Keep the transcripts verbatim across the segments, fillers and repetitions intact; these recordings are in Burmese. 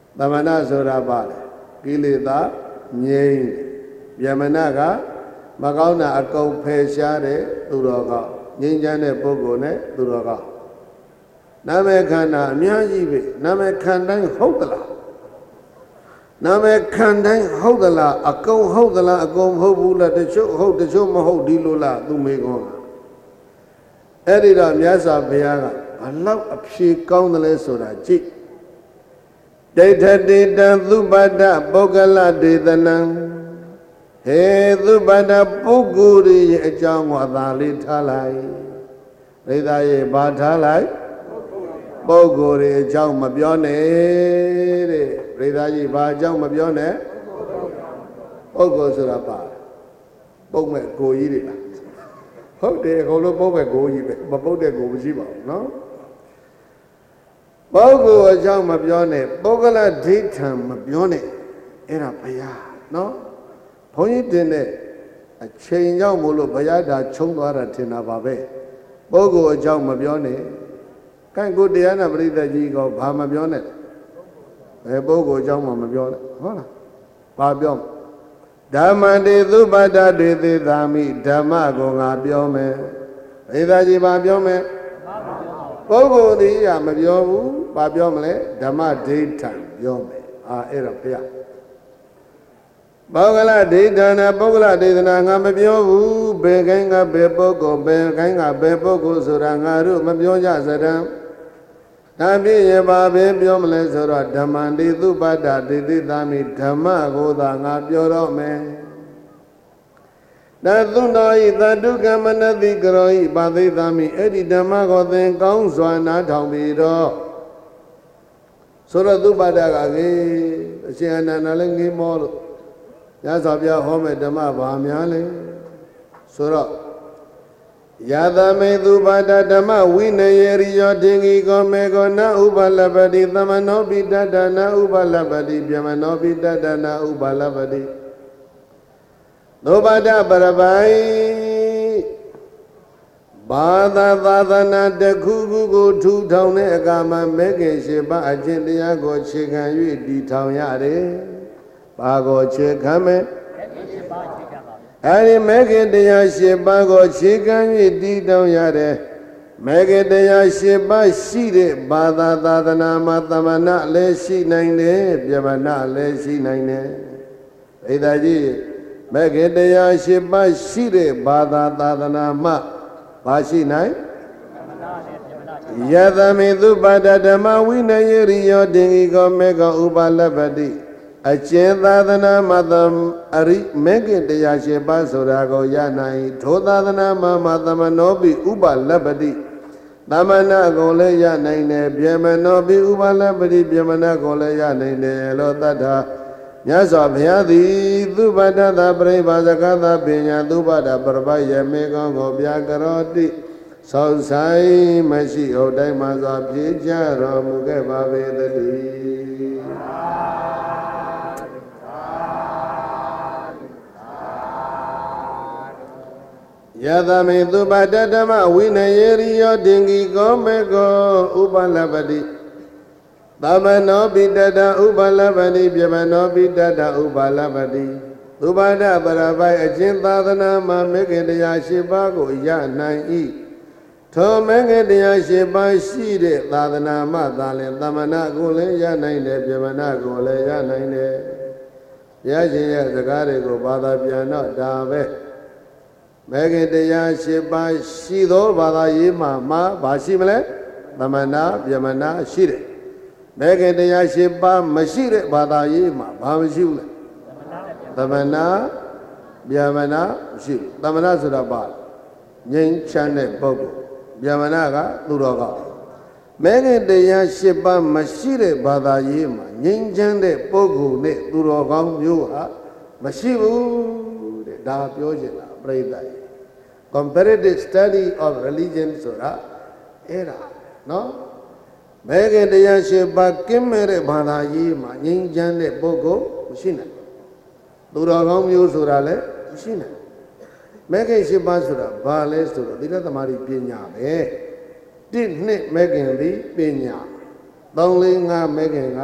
သမဏဆိုတာပါတယ်ကိလေသာငြိမ်းဗျမနကမကောင်းတာအကုန်ဖယ်ရှားတဲ့သူတော်ကောင်းငြိမ်းချမ်းတဲ့ပုဂ္ဂိုလ်နဲ့သူတော်ကောင်းနာမည်ခန္ဓာအများကြီးပဲနာမည်ခန္ဓာဟုတ်သလားနာမည်ခန္ဓာဟုတ်သလားအကုန်ဟုတ်သလားအကုန်မဟုတ်ဘူးလားတချို့ဟုတ်တချို့မဟုတ်ဒီလိုလားသူမေကောအဲ့ဒီတော့မြတ်စွာဘုရားကဘလောက်အဖြေကောင်းတယ်လဲဆိုတာကြည့်ဒိဋ္ဌတိတံသုပတ္တပုဂ္ဂလဒေသနံဟေသုပတ္တပုဂ္ဂိုလ်ရဲ့အကြောင်းကိုအသာလေးထားလိုက်ဒိဋ္ဌရဲ့ဘာထားလိုက်ပုဂ္ဂိုလ်ရဲ့အကြောင်းမပြောနဲ့တဲ့ဒိဋ္ဌကြီးဘာအကြောင်းမပြောနဲ့ပုဂ္ဂိုလ်ဆိုတာပါပုဂ္မဲ့ကိုကြီးတွေလားဟုတ်တယ်အကုန်လုံးပုဂ္မဲ့ကိုကြီးပဲမပုတ်တဲ့ကိုမရှိပါဘူးနော်ပုဂ္ဂိုလ်အကြောင်းမပြောနဲ့ပုဂ္ဂလဒိဋ္ဌံမပြောနဲ့အဲ့ဒါဘုရားနော်ဘုန်းကြီးတင်တဲ့အချိန်ကြောင့်မို့လို့ဘုရားဒါချုံသွားတာထင်တာပါပဲပုဂ္ဂိုလ်အကြောင်းမပြောနဲ့ကိုင်ကိုတရားနာပရိသတ်ကြီးကဘာမပြောနဲ့ဘယ်ပုဂ္ဂိုလ်အကြောင်းမှမပြောနဲ့ဟုတ်လားဘာပြောဓမ္မတေသုပတ္တတေသေသာမိဓမ္မကိုငါပြောမယ်ပရိသတ်ကြီးဘာပြောမယ်ပုဂ္ဂိုလ်ဒီကမပြောဘူးဘာပြောမလဲဓမ္မဒိဋ္ဌံပြောမယ်အာအဲ့တော့ဘုရားပုဂ္ဂလဒိဋ္ဌာနာပုဂ္ဂလဒေသနာငါမပြောဘူးဘယ်ကိုင်းကဘယ်ပုဂ္ဂိုလ်ဘယ်ကိုင်းကဘယ်ပုဂ္ဂိုလ်ဆိုတာငါတို့မပြောကြစတံဒါပြည့်ရပါပဲပြောမလဲဆိုတော့ဓမ္မန္တိသုပတ္တဒေသိသာမိဓမ္မကိုသာငါပြောတော့မယ်ဒါသုတော်ဤသတုကမနတိကရောဤပါသိသာမိအဲ့ဒီဓမ္မကိုသင်ကောင်းစွာနားထောင်ပြီးတော့ဆိုတော့သုပတ္တကလေအရှင်အနန္ဒလည်းငေးမောလို့ညသောပြဟောမဲ့ဓမ္မဘာများလဲဆိုတော့ယသမေသုပတ္တဓမ္မဝိနယေရိယောတင်္ဂီကောမေကောနဥပလပ္ပတိသမနောပိတ္တနာဥပလပ္ပတိပြမနောပိတ္တနာဥပလပ္ပတိသုပတ္တပရပိုင်ဘာသာသာသနာတခုခုကိုထူထောင်တဲ့အခါမှာမဲခင်ရှိပါအကျင့်တရားကိုခြေခံ၍တည်ထောင်ရတယ်ဘာကိုခြေခံမယ်အဲဒီမဲခင်တရားရှစ်ပါးကိုခြေခံ၍တည်ထောင်ရတယ်မဲခင်တရားရှစ်ပါးရှိတဲ့ဘာသာသာသနာမှာသမဏလည်းရှိနိုင်တယ်ပြမဏလည်းရှိနိုင်တယ်ဣဒ္ဓကြီးမဲခင်တရားရှစ်ပါးရှိတဲ့ဘာသာသာသနာမှာဘာရှိနိုင်ယသမေသုပတ္တဓမ္မဝိနယေရိယောတင်္ဂီကောမေကောဥပလပ္ပတိအကျဉ်သာသနာမသမအရိမေခင်တရားရှိပါဆိုတာကိုရနိုင်ထိုသာသနာမမသမနောပိဥပလပ္ပတိသမဏကိုလည်းရနိုင်တယ်ဗျမနောပိဥပလပ္ပတိဗျမနကိုလည်းရနိုင်တယ်လို့တတ္ထာမြတ်စွာဘုရားသည်သုပတ္တသပရိပါဇကသပညာသုပတ္တပရပယမေကောကိုပြကရောတိဆောက်ဆိုင်မရှိဟုတ်တိုင်းမှာစွာဖြေကြတော်မူခဲ့ပါပေသတည်းယသမေသုပတ္တဓမ္မဝိနယေရိယောတင်္ဂီကောမေကောဥပလပ္ပတိသမနောပိတ္တဥပလပ္ပတိပြမနောပိတ္တဥပလပ္ပတိသုပတ္တပရပိုင်အကျဉ်သာသနာမှာမေခင်တရားရှိပါးကိုရနိုင်၏ထိုမေခင်တရားရှိပါးရှိတဲ့သာသနာမှာသာလင်သမဏကိုလည်းရနိုင်တယ်ပြမနာကိုလည်းရနိုင်တယ်ဘုရားရှင်ရဲ့စကားတွေကိုဘာသာပြန်တော့ဒါပဲမေခင်တရားရှိပါးရှိသောဘာသာရေးမှာမှာဘာရှိမလဲသမဏပြမနာရှိတယ်မေခင်တရားရှိပါးမရှိတဲ့ဘာသာရေးမှာဘာမရှိဘူးလဲသမဏဗျမနာမရှိဘူးသမဏဆိုတာပါငြိမ်းချမ်းတဲ့ပုဂ္ဂိုလ်ဗျမနာကသူတော်ကောင်းမေခင်တရားရှိပါးမရှိတဲ့ဘာသာရေးမှာငြိမ်းချမ်းတဲ့ပုဂ္ဂိုလ်နဲ့သူတော်ကောင်းမျိုးဟာမရှိဘူးတဲ့ဒါပြောချင်တာပြိဿရဲ့ comparative study of religion ဆိုတာအဲ့ဒါနော်မေခင်တရားရှိပါးကင်းမဲ့တဲ့ဘာသာရေးမှာငြိမ်းချမ်းတဲ့ပုဂ္ဂိုလ်မရှိနိုင်သူတော်ကောင်းမျိုးဆိုတာလည်းမရှိနိုင်မေခင်ရှိပါးဆိုတာဘာလဲဆိုတော့သီလသမารိပညာပဲတစ်နှစ်မေခင်သည်ပညာသုံးလေးငါးမေခင်က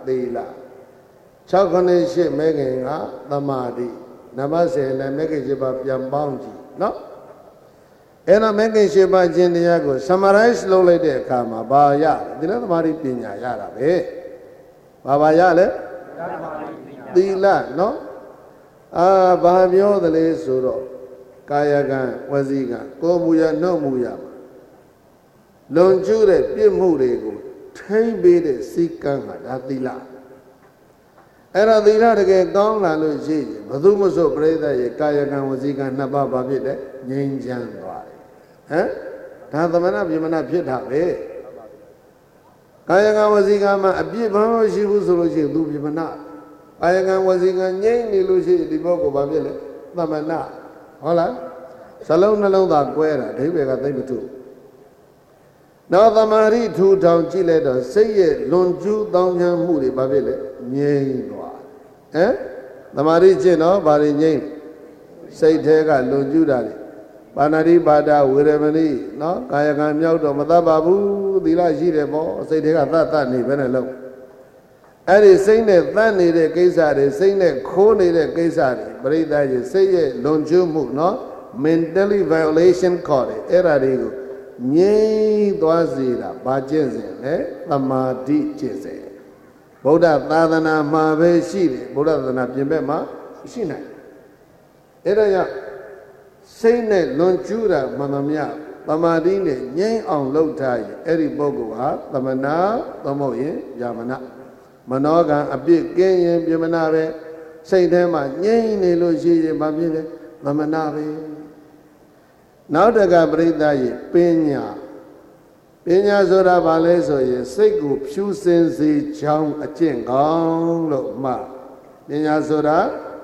သီလ၆ခုနှစ်ရှိမဲခင်ကသမာဓိနံပါတ်ဆယ်လည်းမဲခင်ရှိပါပြန်ပေါင်းကြည့်နော်အဲ့တော့မဲခင်ရှိပါခြင်းတရားကို summarize လုပ်လိုက်တဲ့အခါမှာဘာရသီလသမာဓိပညာရတာပဲဘာဘာရလဲသီလနော်အာဘာပြောသလဲဆိုတော့ကာယကံဝစီကံကိုယ်မူရနှုတ်မူရလွန်ကျူးတဲ့ပြစ်မှုတွေကိုထိမ့်ပေးတဲ့စိတ်ကံကဒါသီလအဲ့ဒါသီလတကယ်ကောင်းလာလို့ရှိရင်ဘယ်သူမှဆိုပြိဿရဲ့ကာယကံဝစီကံနှစ်ပါးပါဖြစ်တဲ့ငြိမ်းချမ်းသွားတယ်ဟမ်ဒါသမဏပြမဏဖြစ်တာပဲကာယကံဝစီကံမှာအပြစ်ဘာမှရှိဘူးဆိုလို့ရှိရင်သူပြမဏကာယကံဝစီကံငြိမ်းနေလို့ရှိရင်ဒီဘောကိုဘာဖြစ်လဲသမဏဟုတ်လားစလုံးနှလုံးသားကွဲတာအဓိပ္ပာယ်ကသိမထူနောက်သမာဓိထူထောင်ကြည့်လိုက်တော့စိတ်ရဲ့လွန်ကျူးတောင်းချမ်းမှုတွေဘာဖြစ်လဲငြိမ်းသွားဟမ်သမာဓိကျင့်တော့ဘာတွေငြိမ်းစိတ်ထဲကလွန်ကျူးတာလေပါဏာတိပါဒဝေရမဏိနော်ကာယကံမြောက်တော့မတတ်ပါဘူးသီလရှိတယ်ပေါ့စိတ်ထဲကသတ်သတ်နေပဲနဲ့လုံးအဲ့ဒီစိတ်နဲ့သတ်နေတဲ့ကိစ္စတွေစိတ်နဲ့ခိုးနေတဲ့ကိစ္စတွေပရိသတ်ကြီးစိတ်ရဲ့လွန်ကျူးမှုနော် mentally violation ခေါ်တယ်အဲ့ဒါတွေကိုငြိမ်းသွားစေတာဘာကျင့်စဉ်လဲသမာဓိကျင့်စဉ်ဗုဒ္ဓသာသနာမှာပဲရှိတယ်ဗုဒ္ဓသာသနာပြင်ဘက်မှာရှိနိုင်အဲ့ဒါကြောင့်စိတ်နဲ့လွန်ကျူးတာမှန်သမျှသမာဓိနဲ့ငြိမ်းအောင်လုပ်ထားရင်အဲ့ဒီပုဂ္ဂိုလ်ဟာသမဏသမုတ်ရင်ယာမဏမနောကံအပြစ်ကင်းရင်ပြမဏပဲစိတ်ထဲမှာငြိမ်းနေလို့ရှိရင်ဘာဖြစ်လဲသမဏပဲနောက်တကပရိသတ်ရဲ့ပညာပညာဆိုတာဘာလဲဆိုရင်စိတ်ကိုဖြူစင်စေချောင်းအကျင့်ကောင်းလို့မှပညာဆိုတာ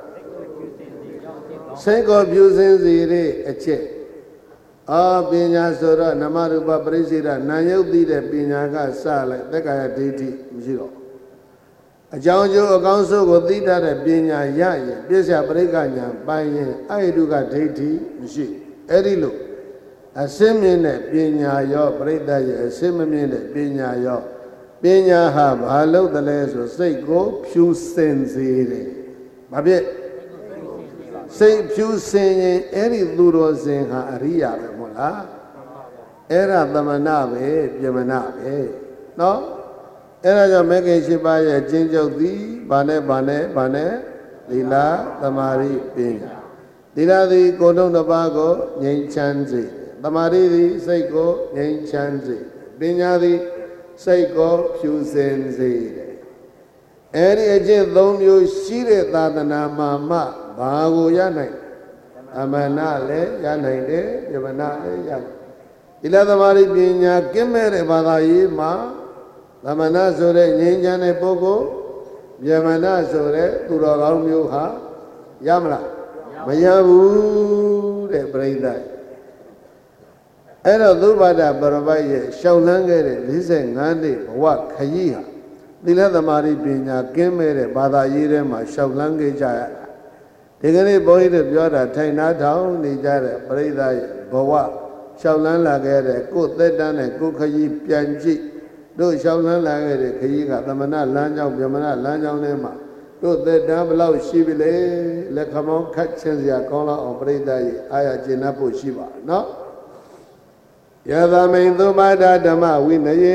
စိတ်ကိုဖြူစင်စေတဲ့အကျင့်အာပညာဆိုတော့နမရူပပရိစ္ဆေဒနာယုတ်သိတဲ့ပညာကစလိုက်သက္ကာယဒိဋ္ဌိမရှိတော့အကြောင်းကျိုးအကောင်းဆုံးကိုသိတတ်တဲ့ပညာရရင်ပြစ္ဆာပရိက္ခညာပိုင်ရင်အဟိတုကဒိဋ္ဌိမရှိအဲ့ဒီလိုအစင်းမြင့်တဲ့ပညာရောပရိသတ်ရဲ့အစင်းမမြင့်တဲ့ပညာရောပညာဟာဘာလို့တလဲဆိုစိတ်ကိုဖြူစင်စေတယ်။ဘာဖြစ်စိတ်ဖြူစင်ရင်အဲ့ဒီသူတော်စင်ဟာအရိယာပဲမဟုတ်လား။အဲ့ဒါသမဏပဲပြမဏပဲနော်။အဲ့ဒါကြောင့်မဂ္ဂင်၈ပါးရဲ့ကျင့်ကြုတ်သည်ဘာနဲ့ဘာနဲ့ဘာနဲ့သီလသမာဓိပညာသီလသည်ကိုယ်လုံးတစ်ပါးကိုငြိမ်းချမ်းစေသမာဓိသည်စိတ်ကိုငြိမ်းချမ်းစေပညာသည်စိတ်ကိုဖြူစင်စေတယ်အဲ့ဒီအကျင့်သုံးမျိုးရှိတဲ့သာသနာမှာမှဘာကိုရနိုင်အမနာလည်းရနိုင်တယ်ပြမနာလည်းရသီလသမာဓိပညာကင်းမဲ့တဲ့ဘာသာရေးမှာသမဏဆိုတဲ့ငြိမ်းချမ်းတဲ့ပုဂ္ဂိုလ်ပြမနာဆိုတဲ့သူတော်ကောင်းမျိုးဟာရမလားမရဘူးတဲ့ပြိဿအဲ့တော့သုဘဒပရပိုက်ရဲ့ရှောက်လန်းခဲ့တဲ့၄၅နှစ်ဘဝခရီးဟာသီလသမာဓိပညာကင်းမဲ့တဲ့ဘာသာရေးထဲမှာရှောက်လန်းခဲ့ကြရတာဒီကနေ့ဘုန်းကြီးတို့ပြောတာထိုင်နာထောင်နေကြတဲ့ပြိဿရဲ့ဘဝရှောက်လန်းလာခဲ့တဲ့ကိုယ်သက်တမ်းနဲ့ကိုယ်ခရီးပြန်ကြည့်တို့ရှောက်လန်းလာခဲ့တဲ့ခရီးကသမဏလမ်းကြောင်းပြမဏလမ်းကြောင်းထဲမှာတို့သက်တမ်းဘလောက်ရှိပြီလေလက်ခမောင်းခတ်ချင်းစရာကောင်းလောက်အောင်ပြိဿရဲ့အာရကျင့်တတ်ဖို့ရှိပါနော်ယသမိန်သုမဒဓမ္မဝိနယေ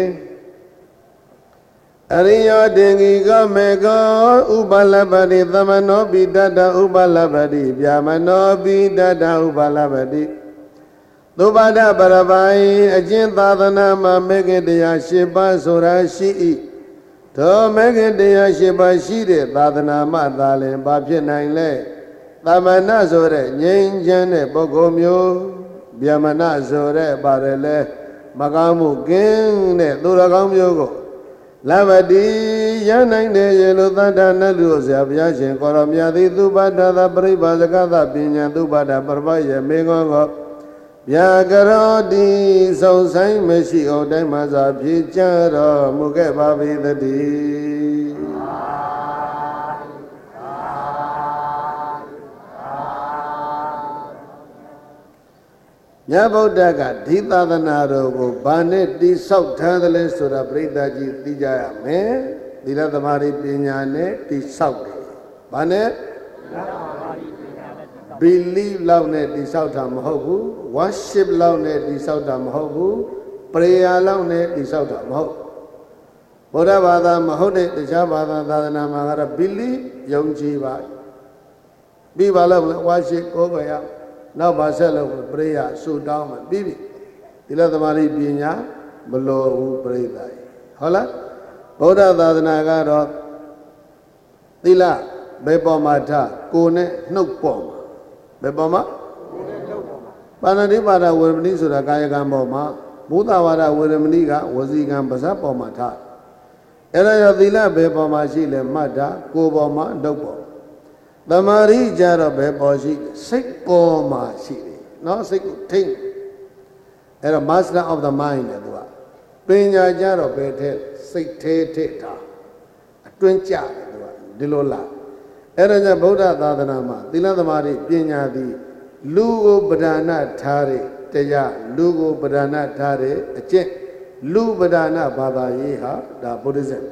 အရိယောတင်္ဂီကောမေကောဥပလပတိသမနောပိတတဥပလပတိဗျာမနောပိတတဥပလပတိသုဘဒပရပိုင်အကျင့်သာသနာမှာမေဃတရား၈ပါးဆိုတာရှိ၏သောမေဃတရား၈ပါးရှိတဲ့သာသနာမှာသာလင်ဘာဖြစ်နိုင်လဲသမဏဆိုတဲ့ငြိမ်းချမ်းတဲ့ပုဂ္ဂိုလ်မျိုးဗျမဏဆိုတဲ့ပါတယ်လဲမကောင်းမှုကင်းတဲ့သူတော်ကောင်းမျိုးကိုလဘတိရနိုင်တဲ့ရေလိုသတ္တနတ်လူဆရာဘုရားရှင်ကိုရောမြတ်သည်သုဘဒသာပရိပါဇကသပညာသုဘဒပရပရဲ့မေဃောကိုဗျာကရောတိစုံဆိုင်မရှိအောင်တိုင်းမှာသာဖြည့်ကြတော်မူခဲ့ပါ၏တည်းမြတ်ဗုဒ္ဓကဒီသာသနာတော်ကိုဘာနဲ့တိဆောက်ထားသလဲဆိုတာပြိဿကြီးသိကြရမယ်သီလသမာဓိပညာနဲ့တိဆောက်တယ်ဘာနဲ့believe လောက်နဲ့တိဆောက်တာမဟုတ်ဘူး worship လောက်နဲ့တိဆောက်တာမဟုတ်ဘူး prayer လောက်နဲ့တိဆောက်တာမဟုတ်ဗုဒ္ဓဘာသာမဟုတ်တဲ့တခြားဘာသာသာသနာမှာကတော့ believe ယုံကြည်ပါပြီးပါလို့ worship ကိုယ်ပဲရနောက်ပါဆက်လို့ prayer ဆုတောင်းမှပြီးပြီသီလသမာဓိပညာမလိုဘူးပြိဿာဟုတ်လားဗုဒ္ဓသာသနာကတော့သီလဘယ်ပေါ်မှာထားကိုယ်နဲ့နှုတ်ပေါ်မှာဘယ်ပေါ်မှာပါဏာတိပါဒဝေရမဏိဆိုတာကာယကံပေါ်မှာဘုဒ္ဓဝါဒဝေရမဏိကဝစီကံပါးစပ်ပေါ်မှာထားအဲ့ဒါရောသီလဘယ်ပေါ်မှာရှိလဲမှတ်တာကိုယ်ပေါ်မှာနှုတ်ပေါ်သမာဓိကြတော့ဘယ်ပေါ်ရှိစိတ်ပေါ်မှာရှိတယ်နော်စိတ်ကိုထိမ့်အဲ့တော့ master of the mind လေသူကပညာကြတော့ဘယ်ထက်စိတ်သေးထက်တာအတွင်းကြတယ်သူကဒီလိုလားအဲ့ဒါကြောင့်ဗုဒ္ဓသာသနာမှာသီလသမာဓိပညာသည်လူကိုပဓာနထားတဲ့တရားလူကိုပဓာနထားတဲ့အကျင့်လူပဓာနဘာသာရေးဟာဒါဗုဒ္ဓဇင်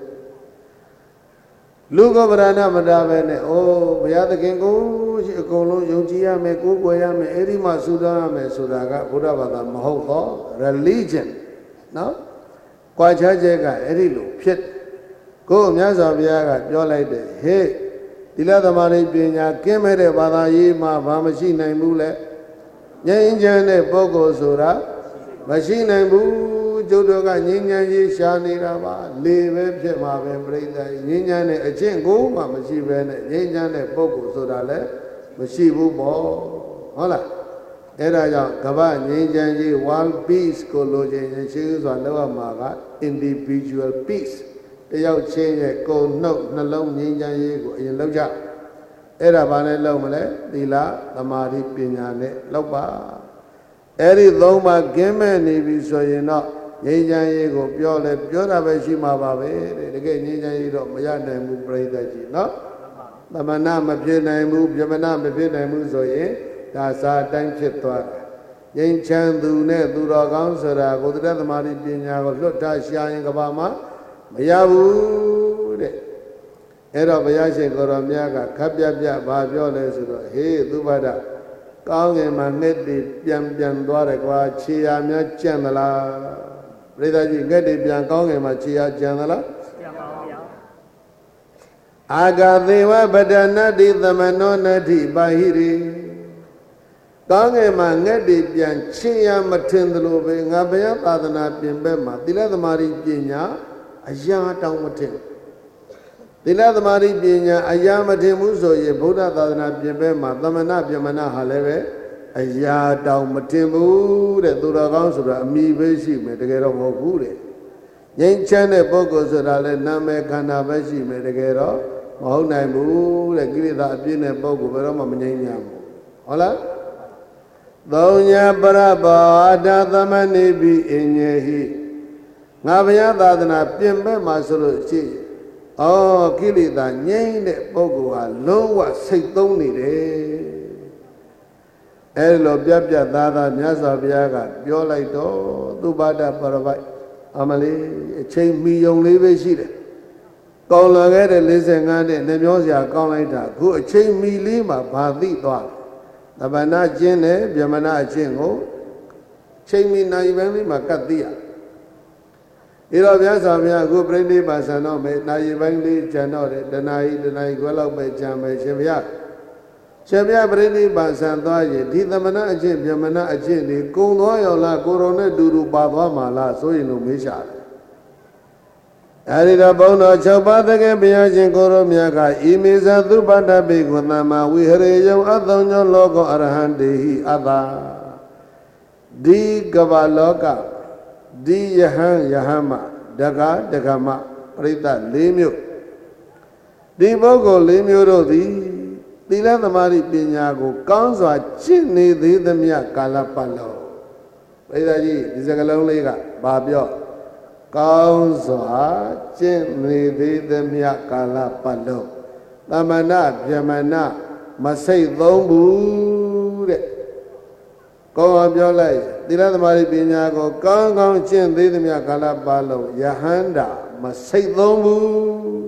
လူကိုပဓာနမထားပဲနဲ့အိုးဘုရားသခင်ကိုအကုန်လုံးယုံကြည်ရမယ်ကိုးကွယ်ရမယ်အဲ့ဒီမှာဆုတောင်းရမယ်ဆိုတာကဗုဒ္ဓဘာသာမဟုတ်တော့ religion နော်ကွာခြားချက်ကအဲ့ဒီလိုဖြစ်ကိုယ်မြတ်စွာဘုရားကပြောလိုက်တယ်ဟေ့သီလသမာဓိပညာကင်းမဲ့တဲ့ဘာသာရေးမှာဘာမရှိနိုင်ဘူးလေငြိမ်းချမ်းတဲ့ပုဂ္ဂိုလ်ဆိုတာမရှိနိုင်ဘူးကျုပ်တို့ကငြိမ်းချမ်းရေးရှားနေတာပါလေပဲဖြစ်မှာပဲပြိဿာငြိမ်းချမ်းတဲ့အကျင့်ကိုမှမရှိဘဲနဲ့ငြိမ်းချမ်းတဲ့ပုဂ္ဂိုလ်ဆိုတာလည်းမရှိဘူးပေါ့ဟုတ်လားအဲ့ဒါကြောင့်ကမ္ဘာငြိမ်းချမ်းရေး world peace ကိုလိုချင်ရင်ရှိစွာလောက်ရမှာက individual peace တယောက်ချင်းရဲ့ကိုယ်နှုတ်နှလုံးငြိမ်းချမ်းရေးကိုအရင်လောက်ကြအဲ့ဒါဘာနဲ့လောက်မလဲသီလသမာဓိပညာနဲ့လောက်ပါအဲ့ဒီသုံးပါးကင်းမဲ့နေပြီဆိုရင်တော့ငြိမ်းချမ်းရေးကိုပြောလဲပြောတာပဲရှိမှာပါပဲတဲ့တကယ်ငြိမ်းချမ်းရေးတော့မရနိုင်ဘူးပြိဿကြီးနော်သမဏမဖြစ်နိုင်ဘူးပြမဏမဖြစ်နိုင်ဘူးဆိုရင်ဒါစာတိုင်းဖြစ်သွားတာငြိမ်းချမ်းသူနဲ့သူတော်ကောင်းဆိုတာကိုသတ္တသမာဓိပညာကိုလွတ်ထားရှားရင်ကဘာမှမရဘူးတဲ့အဲ့တော့ဘုရားရှင်ကိုရောမြတ်ကခပ်ပြပြဘာပြောလဲဆိုတော့ဟေးသုဘဒကောင်းငင်မှာငှက်တွေပြန်ပြန်သွားတယ်ကွာခြေရများကြံ့သလားပရိသတ်ကြီးငှက်တွေပြန်ကောင်းငင်မှာခြေရကြံ့သလားကြံ့ပါဗျာအာဂသေဝပဒနာတိသမနောနတိပါဟိရိကောင်းငယ်မှာငှက်တွေပြန်ချင်းရမထင်သလိုပဲငါဘုရားသာသနာပြင်ဘက်မှာသီလသမာဓိပညာအရာတောင်မထင်သီလသမာဓိပညာအရာမထင်ဘူးဆိုရင်ဗုဒ္ဓသာသနာပြင်ဘက်မှာသမဏပြမဏဟာလည်းပဲအရာတောင်မထင်ဘူးတဲ့သူတော်ကောင်းဆိုတာအမိပဲရှိမယ်တကယ်တော့မဟုတ်ဘူးတဲ့ငြိမ်းချမ်းတဲ့ပုဂ္ဂိုလ်ဆိုတာလည်းနာမည်ခန္ဓာပဲရှိမယ်တကယ်တော့မဟုတ်နိုင်ဘူးတဲ့ကိလေသာအပြည့်နဲ့ပုဂ္ဂိုလ်ဘယ်တော့မှမငြိမ်းချမ်းဘူးဟုတ်လားသုံးညာပရဘောအတသမဏိပိအညေဟိငါဘုရားသာသနာပြင်ဘက်မှာဆိုလို့ရှိရင်ဩကိလေသာငြိမ်းတဲ့ပုဂ္ဂိုလ်ဟာလုံးဝစိတ်သုံးနေတယ်အဲလိုပြပြသားသားမြတ်စွာဘုရားကပြောလိုက်တော့သုဘဒပရပိုက်အမလေးအချိန်မီယုံလေးပဲရှိတယ်ကောင်းလာခဲ့တဲ့၄၅နှစ်နှမျောစရာကောင်းလိုက်တာခုအချိန်မီလေးမှာဘာသိသွားသဗ္ဗနာကျင့်နဲ့ဗျမနာအကျင့်ကိုချိန်မီနိုင်ပိုင်းလေးမှာကတ်သိရဒီတော့မြတ်စွာဘုရားအခုပြိဋိဘာဆံတော့မယ်နိုင်ပိုင်းလေးကျန်တော့တယ်တဏှာကြီးတဏှာကြီးခွဲလောက်ပဲကျန်မယ်ရှင်ဘုရားရှင်ဘုရားပြိဋိဘာဆံသွားရင်ဒီသမဏအကျင့်ဗျမနာအကျင့်တွေကုံသွားရောလားကိုရောနဲ့တူတူပါသွားမှာလားဆိုရင်လို့မေးရှာတယ်အဲဒီတော့ဘုန်းတော်၆ပါးတကယ်ဘုရားရှင်ကိုရောမြတ်ကဤမေဇသုပတ္တပိကုသမ္မာဝိဟရေယံအသုံညောလောကောအရဟံတေဟိအတ္တဒီကမ္ဘာလောကဒီယဟံယဟမဒဂဒဂမပရိသတ်၄မျိုးဒီပုဂ္ဂိုလ်၄မျိုးတို့သည်သီလသမာဓိပညာကိုကောင်းစွာကျင့်နေသေးသမျှကာလပတ်လုံးပရိသတ်ကြီးဒီစကားလုံးလေးကဘာပြောကောင်းစွာကျင့်နေသေးသမျှကာလပတ်လုံးသမဏဗျမနမစိတ်သုံးဘူးတဲ့ကောင်းအောင်ပြောလိုက်သီလသမာဓိပညာကိုကောင်းကောင်းကျင့်သေးသမျှကာလပတ်လုံးယဟန္တာမစိတ်သုံးဘူး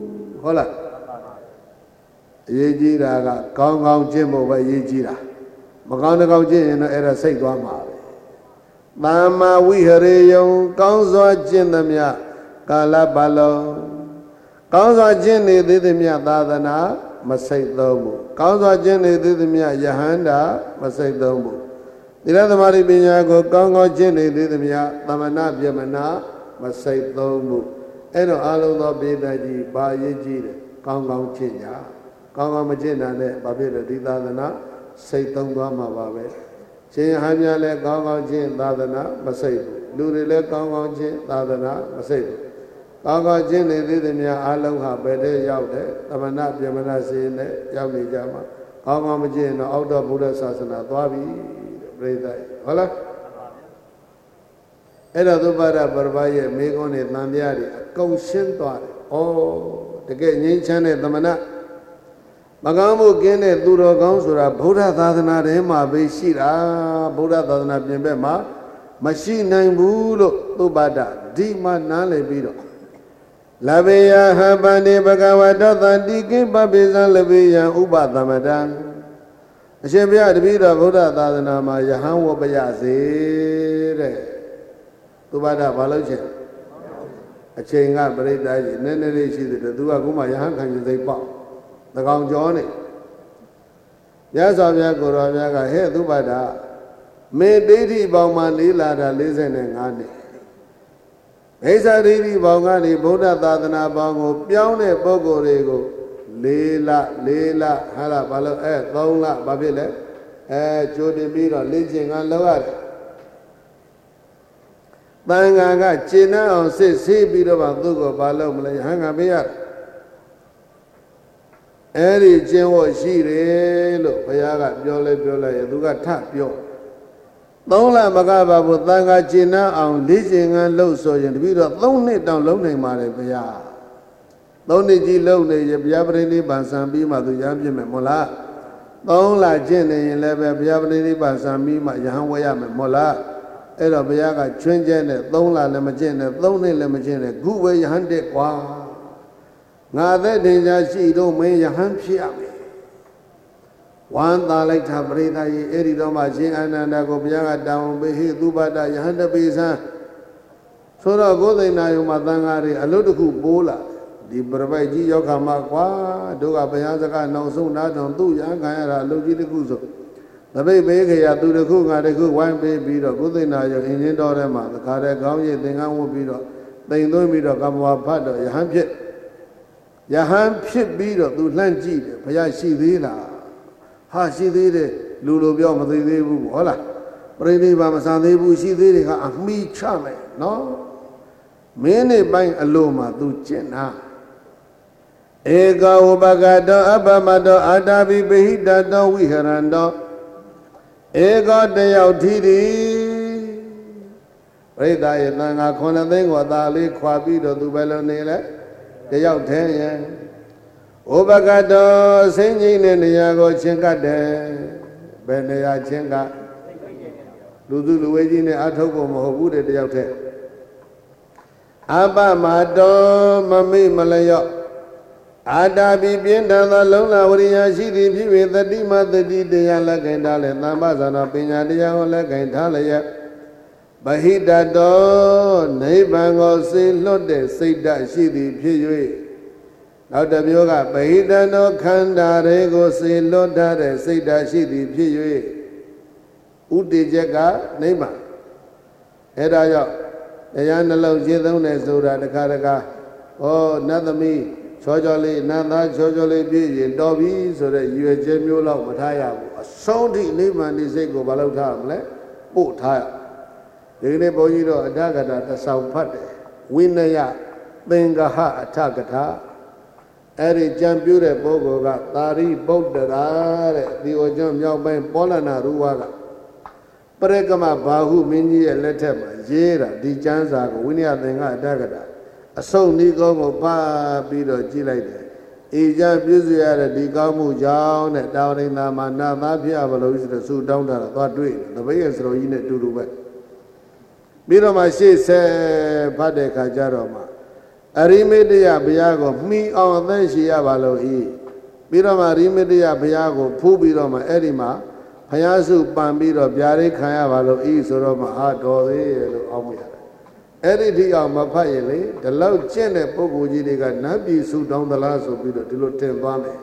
ဟုတ်လားအရေးကြီးတာကကောင်းကောင်းကျင့်ဖို့ပဲအရေးကြီးတာမကောင်းတကောင်းကျင့်ရင်တော့အဲ့ဒါစိတ်သွားမှာပဲသမ္မာဝိဟရေယံကောင်းစွာကျင့်သမျှကာလပတ်လုံးကောင်းစွာကျင့်နေသေးသမျှသာသနာမစိတ်သုံးဘူးကောင်းစွာကျင့်နေသေးသမျှယဟန္တာမစိတ်သုံးဘူးသီလသမာဓိပညာကိုကောင်းကောင်းကျင့်နေသေးသမျှသမဏဗြဟ္မဏမစိတ်သုံးဘူးအဲ့တော့အလုံးသောပိဋကကြီးဘာရေးကြည့်တယ်ကောင်းကောင်းကျင့်ကြကောင်းကောင်းမကျင့်တာနဲ့ဘာဖြစ်လဲဒီသာသနာစိတ်သုံးသွားမှာပါပဲရှင်ဟန်များလည်းကောင်းကောင်းကျင့်သာသနာမစိတ်ဘူးလူတွေလည်းကောင်းကောင်းကျင့်သာသနာမစိတ်ဘူးကောင်းကောင်းကျင့်နေသေးသမျှအလုံးဟာဘယ်တည်းရောက်တယ်သမဏဗြဟ္မဏစေနဲ့ရောက်နေကြမှာကောင်းကောင်းမကျင့်တော့အောက်တော့ဘုရားศาสนาသွားပြီပြိဿဟုတ်လားအဲ့တော့သုဘဒပရမရဲ့မိကုန်းနဲ့တန်တရားတွေအကုန်ရှင်းသွားတယ်ဩတကယ်ငြိမ်းချမ်းတဲ့သမဏမကောင်းမှုကင်းတဲ့သူတော်ကောင်းဆိုတာဗုဒ္ဓသာသနာထဲမှာပဲရှိတာဗုဒ္ဓသာသနာပြင်ဘက်မှာမရှိနိုင်ဘူးလို့သုဘဒဒီမှာနားလည်ပြီးတော့လဘေယဟပန္တိဘဂဝတောတတိကိပပိဇံလဘေယံဥပသမတံအရှင်ဘုရားတပည့်တော်ဗုဒ္ဓသာသနာမှာယဟန်ဝပယစေတဲ့သုဘဒဘာလို့ချက်အချိန်ကပြိတ္တာကြီးနည်းနည်းလေးရှိသေးတယ်သူကခုမှယဟန်ခံယူသိပေါ့တကောင်ကျော်နေမြတ်စွာဘုရားကိုရောဘုရားကဟဲ့သုဘဒမေဒိဋ္ဌိပေါင်းမှာလေးလာတာ၄၅နှစ်မိစ္ဆာဒိဋ္ဌိပေါင်းကနေဗုဒ္ဓသာသနာပေါင်းကိုပြောင်းတဲ့ပုဂ္ဂိုလ်တွေကိုလေးလလေးလဟာလားဘာလို့အဲသုံးလဘာဖြစ်လဲအဲကြိုတင်ပြီးတော့လေ့ကျင့်ကလောက်ရတယ်တန်ခါကကျင့်နှံ့အောင်စစ်ဆေးပြီးတော့မှသူ့ကိုဘာလို့မလဲဟန်ကပေးရတယ်အဲ့ဒီကျင့်ဝတ်ရှိတယ်လို့ဘုရားကပြောလဲပြောလိုက်ရင်သူကထပြောသုံးလမကပါဘူးတန်ခါကျင့်နှံ့အောင်လေ့ကျင့်ကလှုပ်ဆိုရင်တပည့်တော့သုံးနှစ်တောင်လုံးနိုင်ပါတယ်ဘုရားသုံးနှစ်ကြီးလုံးနေရင်ဘုရားပရိနိဗ္ဗာန်ဆံပြီးမှသူရဟန်းပြမယ်မဟုတ်လားသုံးလကျင့်နေရင်လည်းပဲဘုရားပရိနိဗ္ဗာန်ဆံပြီးမှရဟန်းဝဲရမယ်မဟုတ်လားအဲ့တော့ဘုရားကချွင်းကျဲနဲ့သုံးလလည်းမကျင့်နဲ့သုံးနှစ်လည်းမကျင့်နဲ့ခုပဲယဟန်တက်ကွာငါသက်တင်ကြရှိတော့မင်းယဟန်ဖြစ်ရမယ်ဝမ်းသာလိုက်တာပရိသတ်ကြီးအဲ့ဒီတော့မှရှင်အာနန္ဒာကိုဘုရားကတောင်းပေးဟေသုဘဒယဟန်တပိစံဆိုတော့ကိုယ်သိဏယုံမှာသံဃာတွေအလုတ်တစ်ခုပိုးလာဒီပရပိုက်ကြီးရောက်ခါမှာကွာတို့ကဘုရားစကားနောက်ဆုံးနားထောင်သူ့ရဟန်းခံရတာအလုတ်ကြီးတစ်ခုဆိုတပိတ်ပေးခရသူတစ်ခုငါတစ်ခုဝိုင်းပေးပြီးတော့ကိုယ်သိဏယုံအင်းချင်းတော်ထဲမှာတခါတည်းခေါင်းရည်သင်္ကန်းဝတ်ပြီးတော့တိမ်သွင်းပြီးတော့ကမ္မဝါဖတ်တော့ယဟန်ဖြစ်ယဟန်ဖြစ်ပြီးတော့သူလှမ်းကြည့်တယ်ဘုရားရှိသေးလားဟာရှိသေးတယ်လူလိုပြောမသိသေးဘူးဟုတ်လားပရိနိဗ္ဗာန်မဆံသေးဘူးရှိသေးတယ်ကအမိချမယ်နော်မင်းနေပိုင်းအလိုမှာသူကျင့်တာဧကဝပကတောအပမတောအာတာပိပိဟိတတောဝိဟရန္တောဧကတယောက်ထီသည်ပရိသတ်ရဲ့သံဃာခုနှစ်သိန်းကိုအသာလေးခွာပြီးတော့သူပဲလုံးနေလဲတယောက်ထဲရဲ့ဥပကတောဆင်းကြီးတဲ့နေရာကိုချင်းကတ်တယ်ဘယ်နေရာချင်းကလူစုလူဝေးကြီးနဲ့အထုတ်ဖို့မဟုတ်ဘူးတဲ့တယောက်ထဲအပမတောမမိမလျော့အာတာပိပြင်းထန်သောလုံလဝရိယရှိသည်ဖြစ်၍တတိမတတိတရားလက်ကင်ထားလေသမ္ပဇာနာပညာတရားကိုလက်ကင်ထားလျက်ဗဟိတတောနိဗ္ဗာန်ကိုစေလွတ်တဲ့စိတ်ဓာတ်ရှိသည်ဖြစ်၍နောက်တစ်မျိုးကဗဟိတတောခန္ဓာတွေကိုစေလွတ်ထားတဲ့စိတ်ဓာတ်ရှိသည်ဖြစ်၍ဥတည်ချက်ကနိဗ္ဗာန်အဲဒါကြောင့်တရားနှလုံးရှင်းသုံးတယ်ဆိုတာတခါတခါဩနတ်သမီးချောချောလေးနတ်သားချောချောလေးပြည့်ရင်တော်ပြီဆိုတဲ့ရွယ်ချက်မျိုးလောက်မထားရဘူးအဆုံးထိနိဗ္ဗာန်ဒီစိတ်ကိုမလုပ်ထားမလဲပို့ထားရဒီနေ့ဘုန်းကြီးတို့အဋ္ဌကထာတဆောင်ဖတ်တယ်ဝိနယသင်္ကဟအဋ္ဌကထာအဲ့ဒီကြံပြူတဲ့ပုဂ္ဂိုလ်ကသာရိပုတ္တရာတဲ့ဒီအကျုံးမြောက်ပိုင်းပောလနာရူဝါကပရိကမဘာဟုမင်းကြီးရဲ့လက်ထက်မှာရေးတာဒီကျမ်းစာကိုဝိနယသင်္ကအဋ္ဌကထာအစုံဒီကောင်းကိုဖတ်ပြီးတော့ကြည့်လိုက်တယ်အေကြံပြည့်စုံရတဲ့ဒီကောင်းမှုကြောင့်တဲ့တာဝရိန္ဒာမှာနာသားဖြစ်အပ်လို့ဆိုတဲ့ဆူတောင်းတာတော့သွားတွေ့တယ်တပည့်ရဲ့စတော်ကြီးနဲ့တူတူပဲပြီးတော့မှရှေ့ဆက်ဖတ်တဲ့ခါကျတော့မှရိမေတ္တယဘုရားကိုမှီအောင်အသက်ရှိရပါလို့ဤပြီးတော့မှရိမေတ္တယဘုရားကိုဖူးပြီးတော့မှအဲ့ဒီမှာဘုရားစုပန်ပြီးတော့ဗျာဒိတ်ခံရပါလို့ဤဆိုတော့မှအာတော်သေးရဲ့လို့အောက်မရတယ်အဲ့ဒီဒီအောင်မဖတ်ရင်လေဒီလောက်ကျင့်တဲ့ပုဂ္ဂိုလ်ကြီးတွေကနတ်ပြည်စုတောင်းသလားဆိုပြီးတော့ဒီလိုတင်သွားမယ်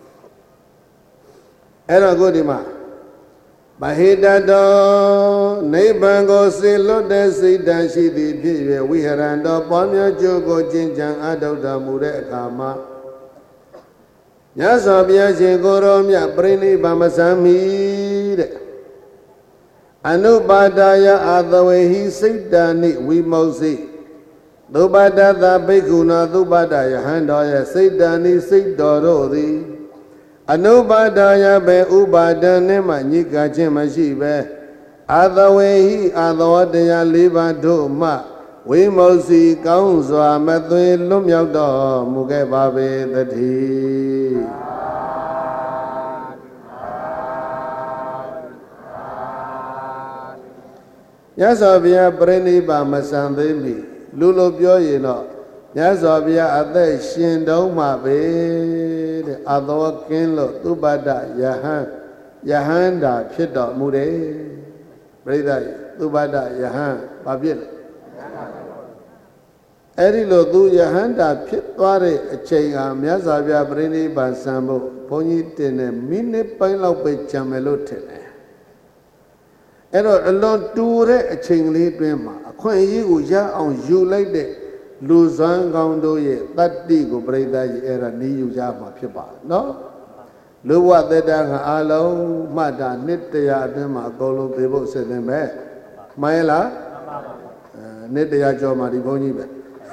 အဲ့တော့ကိုဒီမှာမဟိတတောနိဗ္ဗာန်ကိုစေလွတ်တဲ့စိတ်ဓာတ်ရှိသည်ဖြစ်၍ဝိဟရံတော်ပွားများကြိုးကိုကျင့်ကြံအထောက်တော်မူတဲ့အခါမှာမြတ်စွာဘုရားရှင်ကိုရောမြတ်ပြိဋိဘမစံမီတဲ့အနုပါဒာယအာသဝေဟိစိတ်တာနိဝိမု C သုပတတဘိက္ခုနာသုပတယဟံတော်ရဲ့စိတ်တာနိစိတ်တော်တို့သည်အနုပါဒာယပဲဥပါဒံနဲ့မှညစ်ကခြင်းမရှိပဲအာသဝေဟိအာသဝတရား၄ပါးတို့မှဝိမု C ကောင်းစွာမသွေလွတ်မြောက်တော်မူခဲ့ပါပေသတည်းမြတ်စွာဘုရားပြိဋိဘမစံသေးမီလူလိုပြောရင်တော့မြတ်စွာဘုရားအသက်ရှင်တုံးမှာပဲတဲ့အသောကင်းလို့သုပတယဟန်ယဟန္တာဖြစ်တော်မူတယ်ပြိဋိသုပတယဟန်ဘာဖြစ်လဲအဲ့ဒီလိုသူယဟန္တာဖြစ်သွားတဲ့အချိန်ဟာမြတ်စွာဘုရားပြိဋိဘစံဖို့ဘုန်းကြီးတင်တဲ့မိနစ်ပိုင်းလောက်ပဲကြံမယ်လို့ထင်တယ်အဲ့တော့အလွန်တူတဲ့အချိန်ကလေးတွင်မှာအခွင့်အရေးကိုရအောင်ယူလိုက်တဲ့လူစွမ်းကောင်းတို့ရဲ့တတ္တိကိုပြိဿကြီးအဲ့ဒါနေယူကြမှာဖြစ်ပါတယ်နော်လူဝတ္တကအာလုံးမှတ်တာနှစ်တရာအတွင်းမှာအကုန်လုံးသေဖို့ဆက်နေမယ်မှန်လားအဲနှစ်တရာကျော်မှဒီဘုန်းကြီးပဲ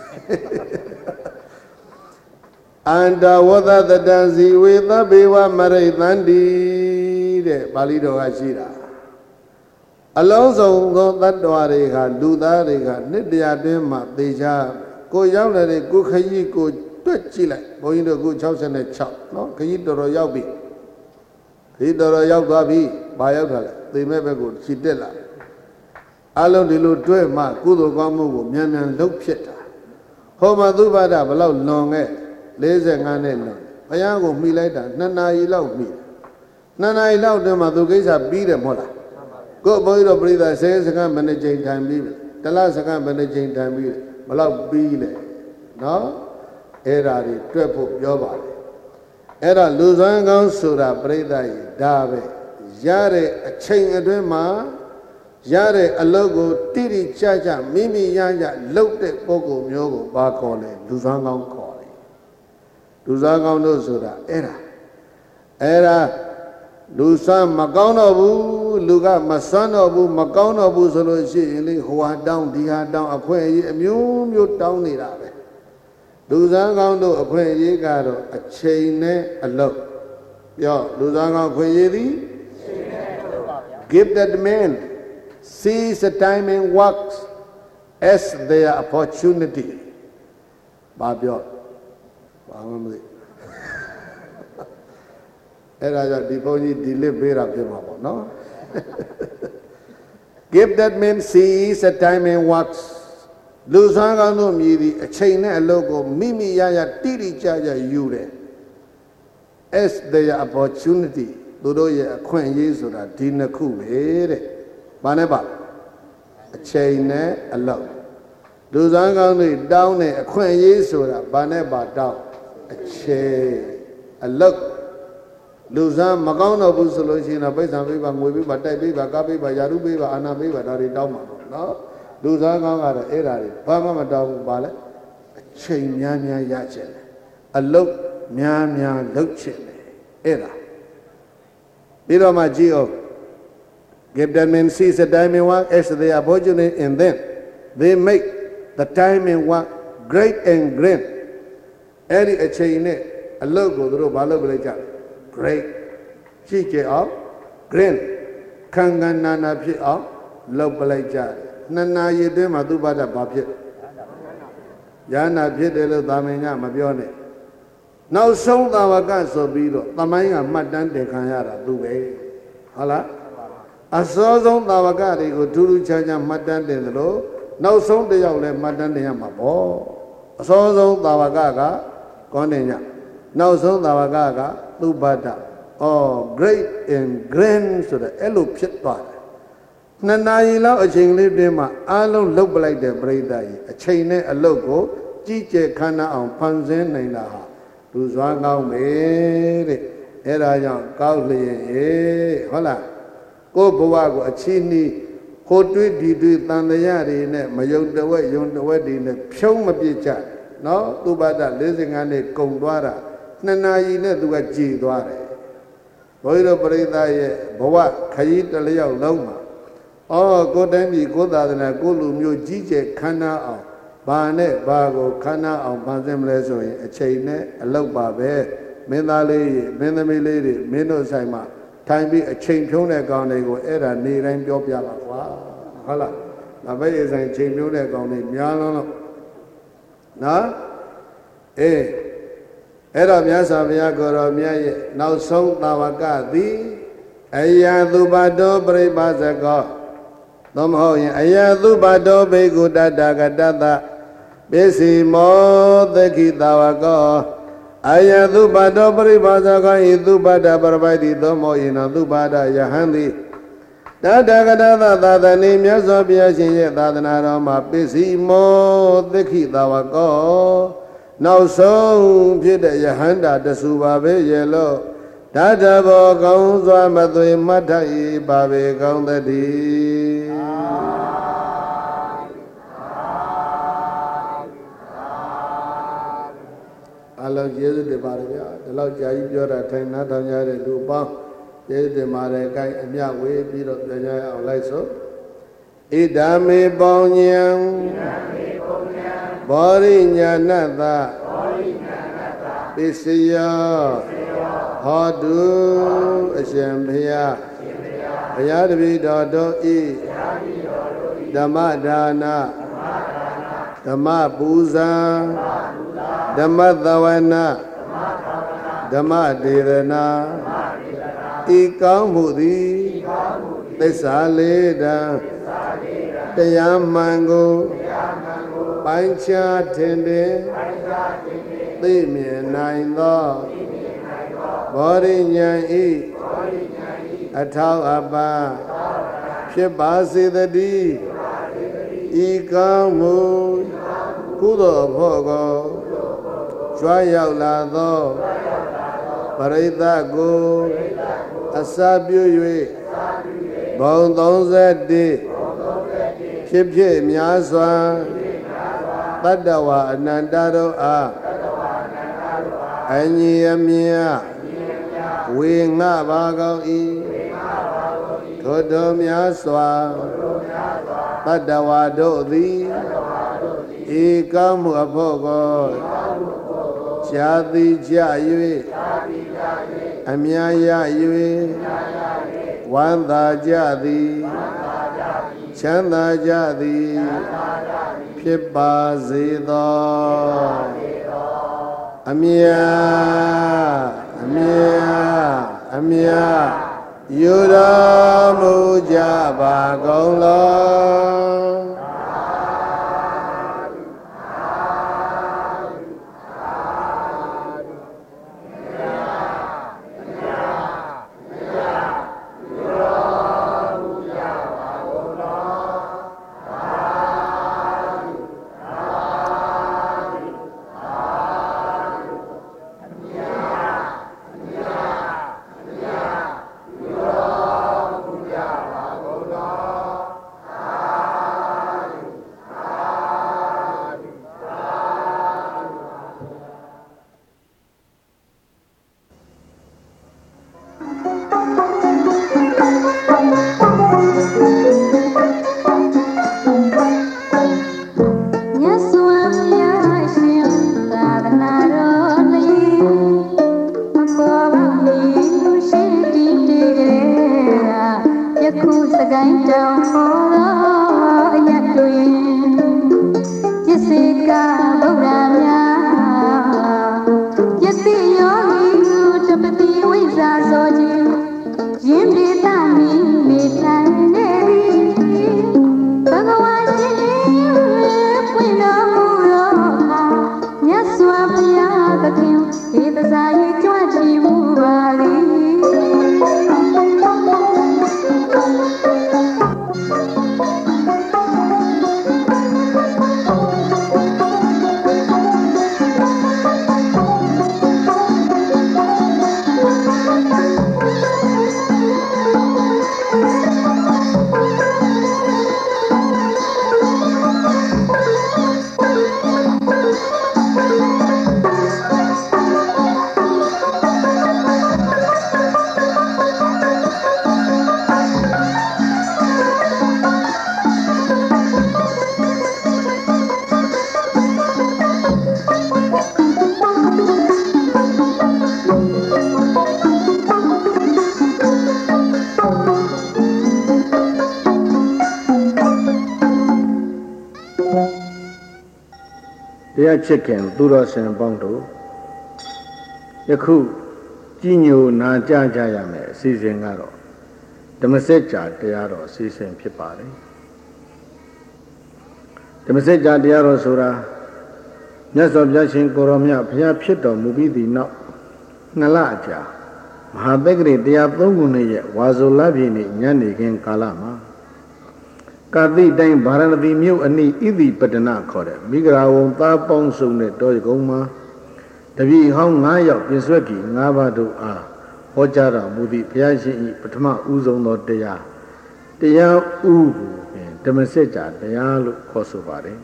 အန္တဝသတတံဇီဝေသဗ္ဗေဝမရိသန္တိတဲ့ပါဠိတော်ကရှိတာအလုံးစုံသောတတ္တဝါတွေကလူသားတွေကနှစ်တရာတွင်းမှာသေချာကိုရောက်လာတဲ့ကိုခကြီးကိုတွက်ကြည့်လိုက်ဘုန်းကြီးတို့ခု၆၆နော်ခကြီးတော်တော်ရောက်ပြီခကြီးတော်တော်ရောက်သွားပြီဘာရောက်တာလဲသေမဲ့ဘက်ကိုခြိတက်လာအလုံးဒီလိုတွဲမှကုသိုလ်ကောင်းမှုကိုမြန်မြန်လုပ်ဖြစ်တာဟောမှာသုဘဒဘလောက်လွန်ခဲ့၄၅နဲ့လွန်ဘုရားကိုမှီလိုက်တာနှစ်နာရီလောက်မှီနှစ်နာရီလောက်တည်းမှာသူကိစ္စပြီးတယ်မဟုတ်လားကိုဘုန်းကြီးတို့ပြိဿဆယ်စက္ကန့်မနေ့ချိန်ထိုင်ပြီးတလစက္ကန့်မနေ့ချိန်ထိုင်ပြီးဘလောက်ပြီးလဲနော်အဲ့ဓာတွေတွက်ဖို့ပြောပါတယ်အဲ့ဒါလူစွမ်းကောင်းဆိုတာပြိဿကြီးဒါပဲရတဲ့အချိန်အတွင်းမှာရတဲ့အလုပ်ကိုတိတိကျကျမိမိရရလုပ်တဲ့ပုဂ္ဂိုလ်မျိုးကိုဘာခေါ်လဲလူစွမ်းကောင်းခေါ်တယ်လူစွမ်းကောင်းတို့ဆိုတာအဲ့ဒါအဲ့ဒါလူစွမ်းမကောင်းတော့ဘူးလူကမစွမ်းတော့ဘူးမကောင်းတော့ဘူးဆိုလို့ရှိရင်လေဟိုဟာတောင်းဒီဟာတောင်းအခွင့်အရေးအမျိုးမျိုးတောင်းနေတာပဲလူစွမ်းကောင်းတို့အခွင့်အရေးကတော့အချိန်နဲ့အလုပ်ပြောလူစွမ်းကောင်းအခွင့်အရေးသည် give that man seize the time and works as their opportunity ဘာပြောဘာမှမသိအဲ့ဒါကြောင့်ဒီဘုန်းကြီးဒီလစ်ပေးတာဖြစ်မှာပေါ့နော် give that man seize the time and works လူစွမ်းကောင်းတို့မြည်သည်အချိန်နဲ့အလုပ်ကိုမိမိရရတိတိကျကျယူတယ် as their opportunity သူတို့ရဲ့အခွင့်အရေးဆိုတာဒီနှစ်ခုပဲတဲ့ဘာနဲ့ပါအချိန်နဲ့အလုပ်လူစွမ်းကောင်းတွေတောင်းတဲ့အခွင့်အရေးဆိုတာဘာနဲ့ပါတောင်းအချိန်အလုပ်လူစားမကောင်းတော့ဘူးဆိုလို့ရှိရင်တော့ပိဿံပေးပါငွေပေးပါတိုက်ပေးပါကားပေးပါယာရုပေးပါအာနာပေးပါဒါတွေတောင်းမှာပေါ့နော်လူစားကောင်းကတော့အဲ့ဒါတွေဘာမှမတောင်းဘူးပါလေအချိန်များများရချင်တယ်အလုပ်များများလုပ်ချင်တယ်အဲ့ဒါပြီးတော့မှကြည့်အောင် give them and seize the time and work as they are fortunate in them they make the time and work great and grand အဲ့ဒီအချိန်နဲ့အလုပ်ကိုသူတို့ဘာလုပ်ကြလဲကြတယ်great ရှိကြအောင် green ခံခံနာနာဖြစ်အောင်လုပ်ပလိုက်ကြတယ်နှစ်နာရီအတွင်းမှာသူ့ဘာသာဘာဖြစ်ရဟနာဖြစ်တယ်လို့သာမင်ကမပြောနဲ့နောက်ဆုံးသာဝကဆိုပြီးတော့သမိုင်းကမှတ်တမ်းတင်ခံရတာသူပဲဟုတ်လားအစောဆုံးသာဝကတွေကိုထူးထူးခြားခြားမှတ်တမ်းတင်သလိုနောက်ဆုံးတယောက်လည်းမှတ်တမ်းတင်ရမှာပေါ့စောဆုံးသာဝကကကောနေညနောက်ဆုံးသာဝကကသုဘဒအော် great and grand ဆိုတဲ့အဲ့လိုဖြစ်သွားတယ်နှစ်နာရီလောက်အချိန်လေးတွင်းမှာအားလုံးလုတ်ပလိုက်တဲ့ပရိသတ်ကြီးအချိန်နဲ့အလုတ်ကိုကြီးကျယ်ခမ်းနားအောင်ဖန်ဆင်းနိုင်တာဟာလူစွမ်းကောင်းပဲတဲ့အဲ့ဒါကြောင့်ကောက်လျင်အေးဟုတ်လားကိုယ့်ဘဝကိုအချီးနှီးကိုတွေးဒီတွေးတန်တရားတွေနဲ့မယုံတဝက်ယုံတဝက်တွေနဲ့ဖြုံးမပြစ်ကြနော်သုဘဒ၄၅နှစ်ကုန်သွားတာနှစ်နာရီနဲ့သူကကြည်သွားတယ်ဘုရားတို့ပရိသတ်ရဲ့ဘဝခရီးတစ်လျောက်လုံးမှာအော်ကိုတိုင်းပြည်ကိုသာသနာကိုလူမျိုးကြီးကျယ်ခမ်းနားအောင်ဘာနဲ့ဘာကိုခမ်းနားအောင်ဖန်ဆင်းမလဲဆိုရင်အချိန်နဲ့အလောက်ပါပဲမင်းသားလေးမင်းသမီးလေးတွေမင်းတို့ဆိုင်မှာထိုင်ပြီးအချိန်ဖြုံးတဲ့ကောင်တွေကိုအဲ့ဒါနေတိုင်းပြောပြပါကွာဟုတ်လားငါပဲအဆိုင်ချိန်ဖြုံးတဲ့ကောင်တွေများလုံးလို့နော်အေးအဲ့တော့မြတ်စွာဘုရားကိုရောမြတ်ရဲ့နောက်ဆုံးသာဝကသည်အယသုဘတောပရိပါဇကောသောမဟုတ်ရင်အယသုဘတောဘေကုတတကတတပစ္စည်းမောသခိသာဝကောအယသုဘတောပရိပါဇကောဤသုဘဒပရပိုက်တိသောမောယနောသုဘဒယဟန်တိတတကတသသာသနေမြတ်စွာဘုရားရှင်ရဲ့သာသနာတော်မှာပစ္စည်းမောသခိသာဝကောနောက်ဆုံးဖြစ်တဲ့ယဟန္တာတဆူပါပဲရဲ့လို့ဓာတဘောကောင်းစွာမသွေမတ်ထ၏ပါပဲကောင်းသတည်းအလုံးကျေးဇူးတင်ပါတယ်ဗျာဒီလောက်ကြာကြီးပြောတာထိုင်နားထောင်ကြတဲ့လူပေါင်းကျေးဇူးတင်ပါတယ်ကိုင်းအမြဝေးပြီးတော့ပြန်ကြရအောင်လိုက်စို့ဣဒာမေပေါဉ္ဉံဘောရိညာဏတ္တပစ္စယောဟောတုအရှင်ဘုရားဘုရားတပည့်တော်တို့ဤဓမ္မဒါနဓမ္မပူဇာဓမ္မသဝနာဓမ္မဒေသနာဤကောင်းမှုသည်သစ္စာလေးတံတရားမှန်ကိုပိုင်းခြားထင်တယ်သိမြင်နိုင်သောဘောရိညာဤအထောက်အပံ့ဖြစ်ပါစေတည်းဤကောင်းမှုကုသိုလ်ဖို့ကိုကြွားရောက်လာသောပရိသတ်ကိုအစပြု၍ဘုံသုံးဆယ်ဖြစ်ဖြစ်များစွာတတ္တဝါအနန္တတို့အားအညီအမြတ်ဝေငှပါကောင်း၏ထိုတို့များစွာတတ္တဝါတို့သည်ဧကမှုအဖို့ကိုရှားသည်ကြ၍အမြတ်ရ၍ဝမ်းသာကြသည်ချမ်းသာကြသည်ဖြစ်ပါစေသောအမြတ်အမြတ်အမြတ်ယူတော်မူကြပါကုန်လောဒီသစာရေးကြွချီမှုပါလေတရားချစ်ခင်သူတော်စင်ပေါင်းတို့ယခုကြည်ညိုနာကြကြရမယ်အစီအစဉ်ကတော့ဓမ္မစကြာတရားတော်အစီအစဉ်ဖြစ်ပါတယ်ဓမ္မစကြာတရားတော်ဆိုတာမြတ်စွာဘုရားရှင်ကိုရောမြတ်ဘုရားဖြစ်တော်မူပြီးသည့်နောက်နှစ်လအကြာမဟာသက္ကရာတရားသုံးခုနှစ်ရဲ့ဝါဆိုလပြည့်နေ့ညနေခင်းကာလမှာကာတိတိုင်းဗာရဏသီမြို့အနီးဣတိပတ္တနာခေါ်တဲ့မိဂရာဝံသားပေါင်းစုံတဲ့တောကုန်းမှာတပည့်ဟောင်း၅ယောက်ပြည့်စွက်ကြီး၅ပါးတို့အားဟောကြားတော်မူသည့်ဘုရားရှင်၏ပထမဦးဆုံးသောတရားတရားဥကိုပင်ဓမ္မစကြာတရားလို့ခေါ်ဆိုပါတယ်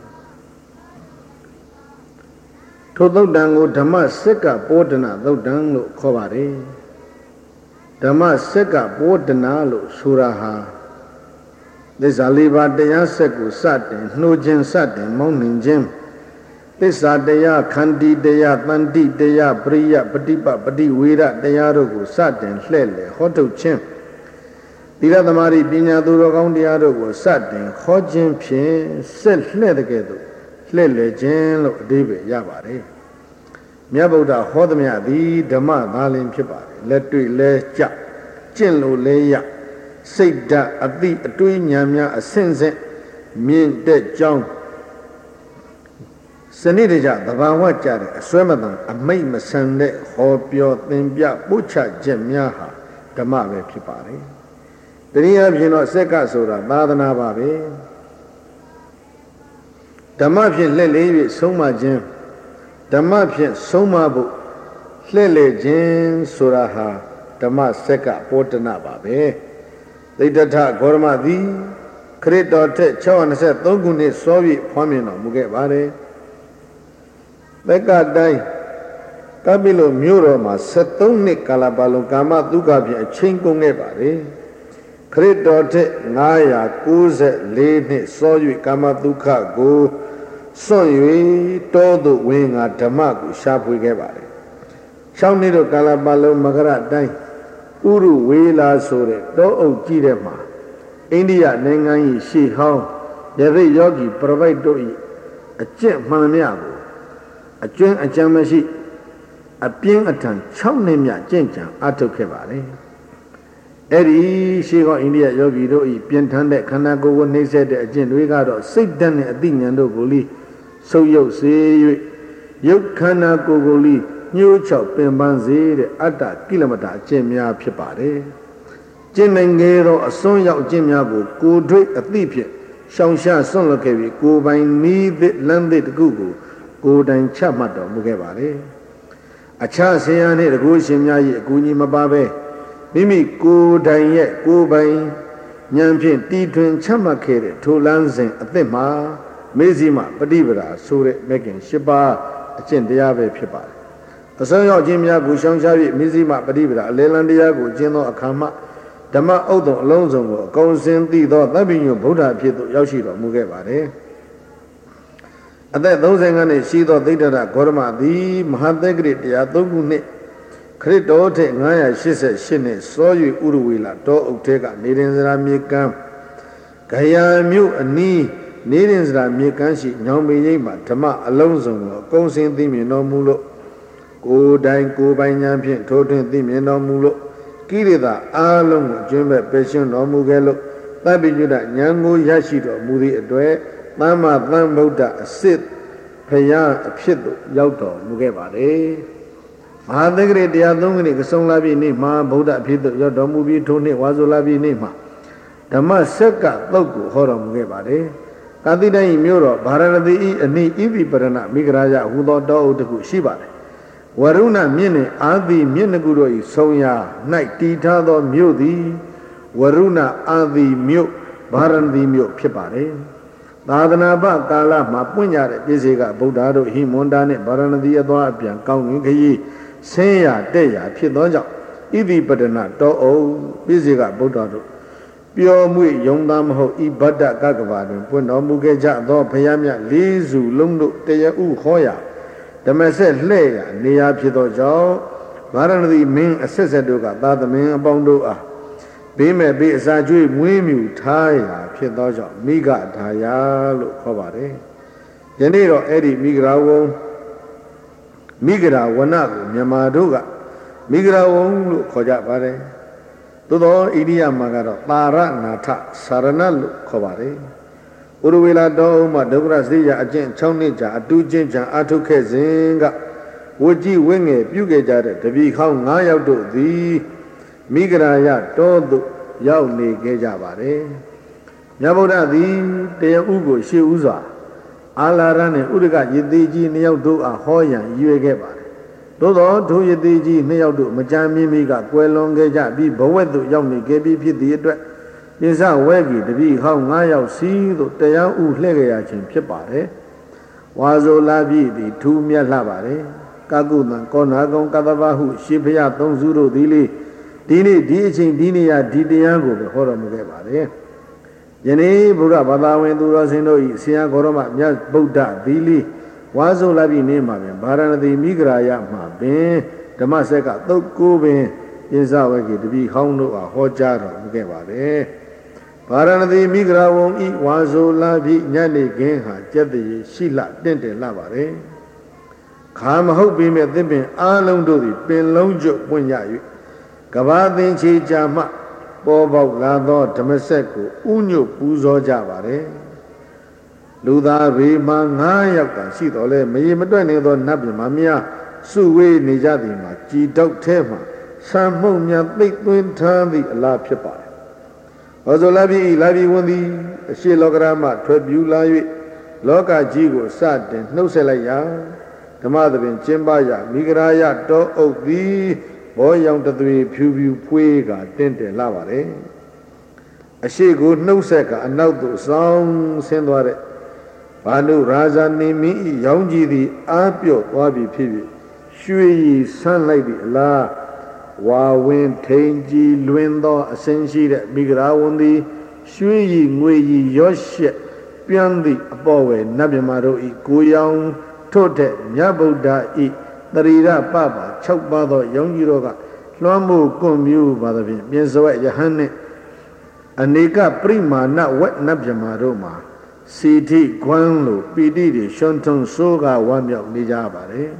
ထိုသုတ်တံကိုဓမ္မစက္ကပောဒနာသုတ်တံလို့ခေါ်ပါတယ်ဓမ္မစက္ကပောဒနာလို့ဆိုတာဟာသစ္စာလေးပါးတရားစက်ကိုစတင်နှိုးခြင်းစတင်မောင်းနှင်ခြင်းသစ္စာတရားခန္တီတရားတန်တိတရားပရိယပฏิပပฏิဝေရတရားတို့ကိုစတင်လှဲ့လေဟောထုတ်ခြင်းသီလသမารိပညာသူတော်ကောင်းတရားတို့ကိုစတင်ခေါ်ခြင်းဖြင့်ဆက်လှဲ့တဲ့ကဲ့သို့လှဲ့လေခြင်းလို့အဓိပ္ပာယ်ရပါတယ်မြတ်ဗုဒ္ဓဟောသမျှသည်ဓမ္မသာလင်ဖြစ်ပါတယ်လက်တွေ့လဲကြကျင့်လို့လဲရစိတ်ဓာတ်အတိအတွေးဉာဏ်များအဆင့်ဆင့်မြင့်တဲ့ကြောင်းစနစ်တကျသဘာဝကြတဲ့အစွဲမတန်အမိတ်မဆန်တဲ့ဟောပြောသင်ပြပို့ချချက်များဟာဓမ္မပဲဖြစ်ပါတယ်တနည်းအားဖြင့်တော့စက္ကဆိုတာသာသနာပါပဲဓမ္မဖြင့်လှည့်လေ၍ဆုံးမခြင်းဓမ္မဖြင့်ဆုံးမဖို့လှည့်လေခြင်းဆိုတာဟာဓမ္မစက္ကပောဒနာပါပဲသိတ္တထဂေါရမသည်ခရစ်တော်ထက်၆၂၃ခုနှစ်စောပြီးဖွားမြင်တော်မူခဲ့ပါတယ်သက္ကတိုင်းကပိလုမြို့တော်မှာ၁၃နှစ်ကာလပတ်လုံးကာမဒုက္ခဖြင့်အချိန်ကုန်ခဲ့ပါတယ်ခရစ်တော်ထက်၅၉၄နှစ်စော၍ကာမဒုက္ခကိုစွန့်၍တောသို့ဝင်ငါဓမ္မကိုရှာဖွေခဲ့ပါတယ်၆နှစ်တို့ကာလပတ်လုံးမကရတိုင်းဥရုဝေလာဆိုတဲ့တောအုပ်ကြီးတဲ့မှာအိန္ဒိယနိုင်ငံ၏ရှေးဟောင်းယသိယောဂီပရပိုက်တို့၏အကျင့်မှန်မြတ်ကိုအကျွမ်းအကြံမရှိအပြင်းအထန်၆နှစ်မြကျင့်ကြံအထုတ်ခဲ့ပါတယ်အဲ့ဒီရှေးဟောင်းအိန္ဒိယယောဂီတို့၏ပြင်းထန်တဲ့ခန္ဓာကိုယ်ကိုနှိမ့်ဆက်တဲ့အကျင့်တွေကတော့စိတ်ဓာတ်နဲ့အသိဉာဏ်တို့ကိုလိဆုပ်ယုပ်စေ၍ရုပ်ခန္ဓာကိုယ်ကိုလိညှိုးချောက်ပင်ပန်းစေတဲ့အတ္တကိလမတာအကျင့်များဖြစ်ပါတယ်ကျင့်နိုင်ငယ်သောအစွန်းရောက်အကျင့်များကိုကိုယ်တွေ့အသိဖြင့်ရှောင်ရှားစွန့်လွတ်ခဲ့ပြီးကိုယ်ပိုင်နီးသည့်လမ်းသည့်တစ်ခုကိုကိုယ်တိုင်ချမှတ်တော်မူခဲ့ပါတယ်အခြားဆရာနှင့်တကူရှင်များ၏အကူအညီမပါဘဲမိမိကိုယ်တိုင်ရဲ့ကိုယ်ပိုင်ဉာဏ်ဖြင့်တီထွင်ချမှတ်ခဲ့တဲ့ထိုလမ်းစဉ်အသစ်မှာမေဇိမပฏิပဒါဆိုတဲ့မဂ်ကင်၈ပါးအကျင့်တရားပဲဖြစ်ပါတယ်အစွမ်းရောက်ခြင်းများကိုရှောင်ရှား၍မေဇိမပฏิပဒါအလေလံတရားကိုကျင့်သောအခါမှဓမ္မဥဒ္ဒုံအလုံးစုံကိုအကုန်စင်သိသောသဗ္ဗညုဗုဒ္ဓဖြစ်သို့ရောက်ရှိတော်မူခဲ့ပါတယ်အသက်၃၅နှစ်ရှိသောသိတ္တရဂေါရမသည်မဟာသက္ကရာတရား၃ခုနှစ်ခရစ်တော်ထက်၅၈၈နှစ်စော၍ဥရဝေလာတောအုပ်ထဲကနေရင်စရာမြေကမ်းဂယာမြို့အနီးနေရင်စရာမြေကမ်းရှိညောင်ပေရိပ်မှာဓမ္မအလုံးစုံကိုအကုန်စင်သိမြင်တော်မူလို့ကိုယ်တိုင်ကိုယ်ပိုင်ဉာဏ်ဖြင့်ထိုးထွင်းသိမြင်တော်မူလို့ကိရိတာအားလုံးကိုအကျွမ်းမဲ့ပယ်ရှင်းတော်မူခဲ့လို့သဗ္ဗညုတဉာဏ်ကိုရရှိတော်မူသည့်အတွက်သမ္မာသမ္ဗုဒ္ဓအစစ်ဖရာအဖြစ်သို့ရောက်တော်မူခဲ့ပါတယ်။ဟမဟာသက္ကရာတရားသုံးခုနှစ်ကဆုံးလာပြီနေ့မှာဗုဒ္ဓအဖြစ်သို့ရောက်တော်မူပြီးထိုနှစ်ဝါဆိုလာပြီနေ့မှာဓမ္မစက္ကသုတ်ကိုဟောတော်မူခဲ့ပါတယ်။ကာတိတိုင်းမြို့တော်ဗာရာဏသီ၏အနိဣတိပရဏမိဂရာယဟူသောတောအုပ်တစ်ခုရှိပါတယ်။ဝရုဏမြင့်နှင့်အာသီမြင့်နှစ်ခုတို့၏ဆုံးရာ၌တည်ထားသောမြို့သည်ဝရုဏအာသီမြို့ဗာရာဏသီမြို့ဖြစ်ပါတယ်။သာသနာ့ဘကာလမှာပွင့်ကြတဲ့ပြည့်စေကဗုဒ္ဓတို့ဟိမွန်တာနှင့်ဗာရာဏသီအသွားအပြန်ကောင်းငင်ခရီးဆင်းရတဲ့ရဖြစ်သောကြောင့်ဣတိပတနာတောအုပ်ပြည့်စေကဗုဒ္ဓတို့ပျော်မွေ့ယုံသားမဟုတ်ဤဗတ္တကကဘာတွင်ပွင့်တော်မူခဲ့ကြသောဘုရားမြတ်လေးစုလုံးတို့တရားဥဟောရာဓမ္မဆက်လှဲ့ရာနေရာဖြစ်သောကြောင့်ဗာရာဏသီမင်းအဆက်ဆက်တို့ကသာသမင်အပေါင်းတို့အားဘေးမဲ့ဘေးအစာကျွေးမွေးမြူထားရာဖြစ်သောကြောင့်မိဂထာယာလို့ခေါ်ပါတယ်ယနေ့တော့အဲ့ဒီမိဂရာဝုံမိဂရာဝနကိုမြန်မာတို့ကမိဂရာဝုံလို့ခေါ်ကြပါတယ်သို့သောအိန္ဒိယမှာကတော့ပါရနာထစာရဏလို့ခေါ်ပါတယ်ဥရဝေလာတော်ဥမဒုက္ခရစရိယအကျင့်၆နှစ်ကြာအတူချင်းချံအထုတ်ခဲ့စဉ်ကဝကြီးဝင်းငယ်ပြုခဲ့ကြတဲ့တပည့်ခေါင်း၅ယောက်တို့သည်မိဂရာယတောသို့ရောက်နေခဲ့ကြပါတယ်မြတ်ဗုဒ္ဓသည်တရားဥကိုရှေ့ဥစွာအာလာရနှင့်ဥဒကယတိကြီးနှစ်ယောက်တို့အားဟောရန်ရည်ရွယ်ခဲ့ပါတယ်သို့သောထိုယတိကြီးနှစ်ယောက်တို့မကြမ်းမီမီကကွယ်လွန်ခဲ့ကြပြီးဘဝသို့ရောက်နေခဲ့ပြီးဖြစ်သည့်အတွက်ပိစဝဲကြီးတပည့်ဟောင်း၅ယောက်စီသို့တရားဥလှည့်ကြရခြင်းဖြစ်ပါတယ်ဝါဇိုလာပြီသည်ထူးမြတ်လှပါတယ်ကကုသံကောနာကုံကတ္တဗဟုရှေးဖျားသုံးစုတို့သည်လေဒီနေ့ဒီအချိန်ဒီနေရာဒီတရားကိုပဲဟောတော်မူခဲ့ပါတယ်ယနေ့ဘုရားဘာသာဝင်သူတော်စင်တို့၏ဆရာဂေါရမမြတ်ဗုဒ္ဓသည်လေဝါဆိုလာပြီနေမှာပင်ဗာရာဏသီမိဂရာယမှာပင်ဓမ္မစက်ကသုတ်ကိုပင်ပိစဝဲကြီးတပည့်ဟောင်းတို့အားဟောကြားတော်မူခဲ့ပါတယ်ဗာရာဏသီမိဂရာဝုံဤဝါဆိုလာပြီညနေခင်းဟာကြက်တည်းရှိလတင့်တယ်လှပါတယ်ခါမဟုတ်ပေမဲ့သင်ပင်အားလုံးတို့သည်ပင်လုံးကျွတ်ပွင့်ရ၍ကဘာသင်ချေကြမှပေါ်ပေါက်လာသောဓမ္မစက်ကိုဥညွတ်ပူဇော်ကြပါတယ်လူသားဘေးမှာ၅ယောက်တန်ရှိတော်လဲမရေမတွက်နေသောနတ်ပြည်မှာများစုဝေးနေကြသည်မှာကြည်တောက်ထဲမှာဆံမှုန့်များသိပ်သွင်းထားသည့်အလားဖြစ်ပါတယ်ဟောဆိုလာပြီလာပြီဝန်သည်အရှိလောကရမထွက်ပြူလာ၍လောကကြီးကိုစတင်နှုတ်ဆက်လိုက်ရာဓမ္မသဘင်ကျင်းပရာမိဂရာယတောအုပ်သည်ဘောရောင်တသွေဖြူဖြူဖွေးကတင့်တယ်လာပါတယ်အရှိကိုနှုတ်ဆက်ကအနောက်သို့ဆောင်းဆင်းသွားတဲ့ဘာနုရာဇာနေမင်းဤရောင်ကြီးသည်အားပြော့သွားပြီဖြစ်ဖြစ်ရွှေရည်ဆန်းလိုက်သည့်အလားဝါဝင်းထိန်ကြီးလွင်သောအစင်းရှိတဲ့မိဂရာဝန်သည်ရွှေရည်ငွေရည်ရော့ရှက်ပြန်းသည့်အပေါ်ဝယ်နတ်မြမာတို့ဤကိုရောင်ထို့တဲ့မြတ်ဗုဒ္ဓဤတရိရပပ၆ပါးသောရောင်ကြီးတို့ကလွှမ်းမိုးကွန်မြူပါသဖြင့်ပြင်စဝက်ယဟန်နှင့်အနေကပရိမာဏဝက်နတ်မြမာတို့မှာစီထိခွန်းလိုပီတိတွေရှွန်းထုံဆိုးကဝမ်းမြောက်နေကြပါတယ်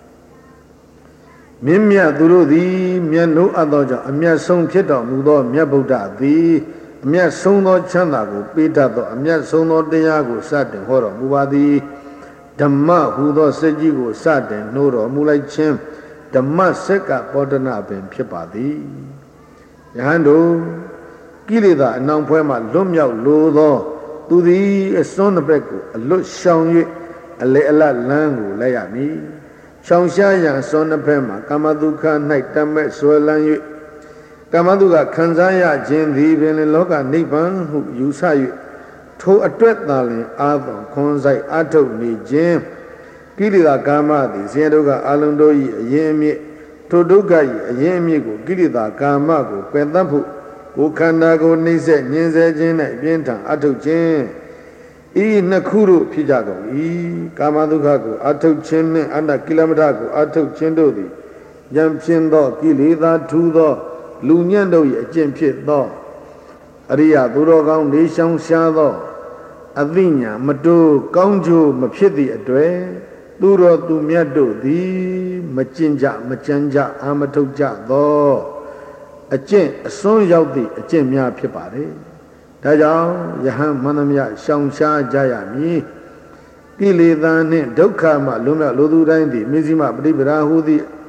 မြင့်မြတ်သူတို့သည်မြတ်နိုးအပ်သောကြောင့်အမျက်ဆုံးဖြစ်တော်မူသောမြတ်ဗုဒ္ဓသည်အမျက်ဆုံးသောချမ်းသာကိုပေးတတ်သောအမျက်ဆုံးသောတရားကိုစတင်ဟောတော်မူပါသည်ဓမ္မဟူသောစက်ကြီးကိုစတင်နှိုးတော်မူလိုက်ခြင်းဓမ္မစက်ကပောဒနာပင်ဖြစ်ပါသည်ယဟန်တို့ကိလေသာအနှောင်ဖွဲမှလွတ်မြောက်လိုသောသူသည်အစွန်းတစ်ဘက်ကိုအလွတ်ရှောင်၍အလေအလတ်လမ်းကိုလိုက်ရမည်ရှောင်ရှားရန်အစွန်းတစ်ဘက်မှာကာမတုခ၌တတ်မဲ့ဆွဲလန်း၍ကာမတုခခံစားရခြင်းသည်ပင်လောကနိဗ္ဗာန်ဟုယူဆ၍ထိုအတွက်သာလျှင်အာသွန်ခွန်ဆိုင်အထုတ်နေခြင်းကိလေသာကာမသည်ဆင်းရဲဒုက္ခအလုံးတို့၏အရင်အမြစ်ထိုဒုက္ခ၏အရင်အမြစ်ကိုကိလေသာကာမကိုပယ်တတ်ဖို့ကိုယ်ခန္ဓာကိုနှိမ့်ဆက်ညှင်းဆဲခြင်းနဲ့ပြင်းထန်အထုတ်ခြင်းဤနှစ်ခုတို့ဖြစ်ကြကုန်၏ကာမဒုက္ခကိုအထုတ်ခြင်းနှင့်အတ္တကိလမထကိုအထုတ်ခြင်းတို့သည်ယံဖြင့်သောကိလေသာထူသောလူညံ့တို့၏အကျင့်ဖြစ်သောအရိယသူတော်ကောင်းနေရှောင်ရှားသောအသိဉာဏ်မတိုးကောင်းကျိုးမဖြစ်သည့်အတွေ့သူတော်သူမြတ်တို့သည်မကျင့်ကြမကြံကြအာမထုတ်ကြသောအကျင့်အစွန်းရောက်သည့်အကျင့်များဖြစ်ပါတယ်ဒါကြောင့်ယဟန်မန္တမယရှောင်ရှားကြရမည်ကိလေသာနှင့်ဒုက္ခမှလွန်မြောက်လိုသူတိုင်းသည်မေဇိမပฏิပဒါဟုသည့်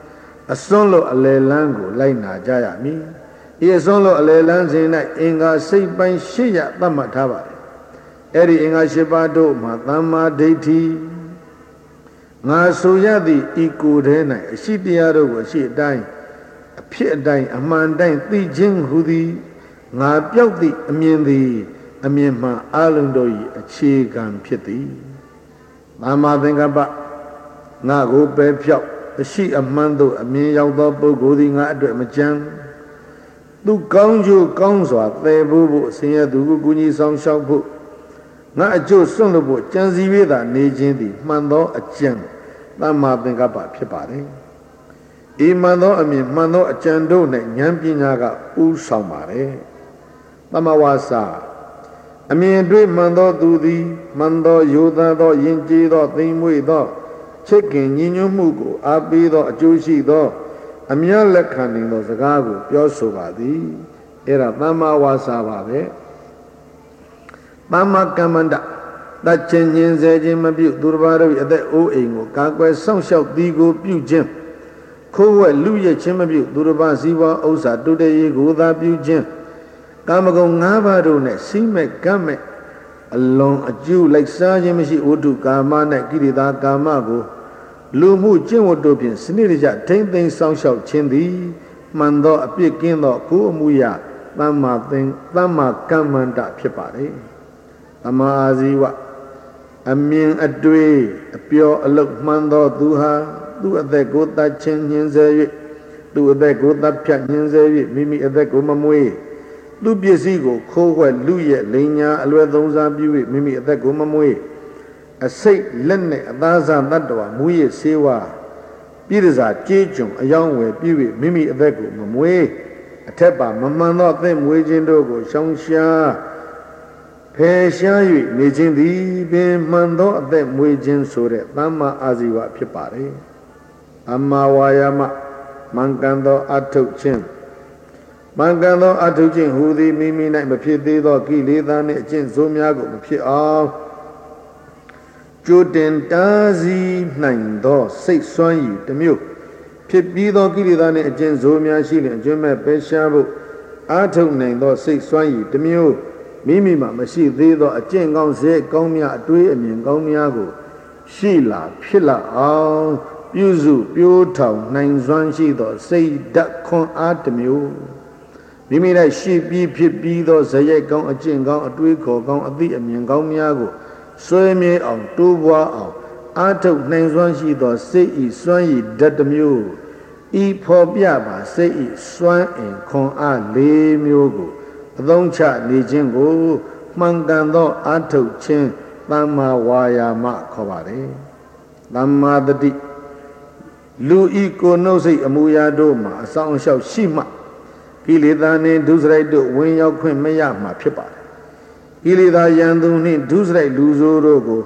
အစွန်းလို့အလေလန်းကိုလိုက်နာကြရမည်ဤအစွန်းလို့အလေလန်းစဉ်၌အင်္ဂါစိတ်ပိုင်းရှစ်ရသတ်မှတ်ထားပါတယ်အဲ့ဒီအင်္ဂါရှစ်ပါးတို့မှာသမ္မာဒိဋ္ဌိငါဆိုရသည့်ဤကိုယ်ထဲ၌အရှိတရားတို့ကိုအရှိအတိုင်းအဖြစ်အတိုင်းအမှန်တိုင်းသိခြင်းဟူသည်ငါပြောက်သည့်အမြင်သည်အမြင်မှန်အလုံးတို့၏အခြေခံဖြစ်သည်သမ္မာသင်္ကပ္ပငါကိုပဲဖြောက်အရှိအမှန်သို့အမြင်ရောက်သောပုဂ္ဂိုလ်သည်ငါအတွက်မကြမ်းသူကောင်းကျိုးကောင်းစွာသယ်ဖို့ဖို့ဆင်းရဲသူကိုကူညီဆောင်ရှောက်ဖို့ငါအကျိုးစွန့်လို့ဖို့ကြံစည်၍သာနေခြင်းသည်မှန်သောအကျင့်သမ္မာသင်္ကပ္ပဖြစ်ပါတယ်ဤမှန်သောအမြင်မှန်သောအကျင့်တို့၌ဉာဏ်ပညာကဥဆောင်ပါတယ်သမ္မာဝါစာအမြင်တွေ့မှန်သောသူသည်မှန်သောယောသသောယဉ်ကျေးသောသိမ်မွေ့သောချစ်ခင်ညီညွတ်မှုကိုအားပေးသောအကျိုးရှိသောအမြတ်လက်ခံနိုင်သောစကားကိုပြောဆိုပါသည်အဲ့ဒါသမ္မာဝါစာပါပဲသမ္မာကမ္မန္တတတ်ခြင်းညင်စေခြင်းမပြုသူတစ်ပါးတို့၏အသက်အိုးအိမ်ကိုကာကွယ်စောင့်ရှောက်သည်ကိုပြုခြင်းခိုးဝှက်လူရဲ့ခြင်းမပြုသူတစ်ပါးစီးပွားဥစ္စာတုတ္တရေကိုသာပြုခြင်းကာမဂုဏ်၅ပါးတို့နဲ့စိမဲ့ကမ်းမဲ့အလွန်အကျူလိုက်စားခြင်းမရှိဝတ္ထုကာမနဲ့ကိရိတာကာမကိုလူမှုကျင့်ဝတ်တို့ဖြင့်စနစ်တကျထိမ့်သိမ်းဆောင်ရှောက်ခြင်းသည်မှန်သောအပြစ်ကင်းသောကိုယ်အမှုရာသမ္မာသင်သမ္မာကမ္မန္တဖြစ်ပါတယ်သမ္မာအာဇီဝအမြင်အတွေ့အပြောအလုပ်မှန်သောသူဟာသူ့အသက်ကိုတတ်ခြင်းညှင်းဆဲ၍သူ့အသက်ကိုတတ်ဖြတ်ညှင်းဆဲ၍မိမိအသက်ကိုမမွေးသူပစ္စည်းကိုခိုးဝှက်လူရဲ့လိန်ညာအလွယ်သုံးစားပြု၍မိမိအသက်ကိုမမွေးအစိတ်လက်နဲ့အသားစားတတ္တဝါမူရစ်ဆေးဝါးပြည်ရစာကြေးကျွန်အယောင်းဝယ်ပြု၍မိမိအသက်ကိုမမွေးအထက်ပါမမှန်သောအသက်မွေးခြင်းတို့ကိုရှောင်ရှားဖယ်ရှား၍နေခြင်းသည်ပင်မှန်သောအသက်မွေးခြင်းဆိုတဲ့သမ္မာအာဇီဝဖြစ်ပါတယ်အမ္မာဝါယာမမှန်ကန်သောအထုတ်ခြင်းမှန်ကန်သောအထုတ်ခြင်းဟူသည်မိမိ၌မဖြစ်သေးသောကိလေသာနှင့်အကျင့်ဆိုးများကိုမဖြစ်အောင်ကျိုးတင်တားဆီးနိုင်သောစိတ်စွမ်းရည်တစ်မျိုးဖြစ်ပြီးသောကိလေသာနှင့်အကျင့်ဆိုးများရှိလျင်အကျွမ်းမဲ့ပယ်ရှားဖို့အာထုတ်နိုင်သောစိတ်စွမ်းရည်တစ်မျိုးမိမိမှာမရှိသေးသောအကျင့်ကောင်းစေကောင်းများအတွေးအမြင်ကောင်းများကိုရှိလာဖြစ်လာအောင်ပြုစုပြိုးထောင်နိုင်စွမ်းရှိသောစိတ်ဓာတ်ခွန်အားတစ်မျိုးမိမိ၌ရှိပြီးဖြစ်ပြီးသောဇယက်ကောင်းအကျင့်ကောင်းအတွေးခေါ်ကောင်းအသိအမြင်ကောင်းများကိုဆွေးမြေအောင်တိုးပွားအောင်အာထုတ်နိုင်စွမ်းရှိသောစိတ်ဤစွမ်းရည်ဓာတ်တစ်မျိုးဤဖော်ပြပါစိတ်ဤစွမ်းအင်ခွန်အား၄မျိုးကိုအသုံးချနေခြင်းကိုမှန်ကန်သောအာထုတ်ခြင်းသမ္မာဝါယာမခေါ်ပါတယ်သမ္မာတတိလူဤကိုနှုတ်စိတ်အမူအရာတို့မှာအဆောင်အရှောက်ရှိမှကိလေသာနှင့်ဒုစရိုက်တို့ဝင်ရောက်ခွင့်မရမှာဖြစ်ပါတယ်ကိလေသာယံသူနှင့်ဒုစရိုက်လူဆိုးတို့ကို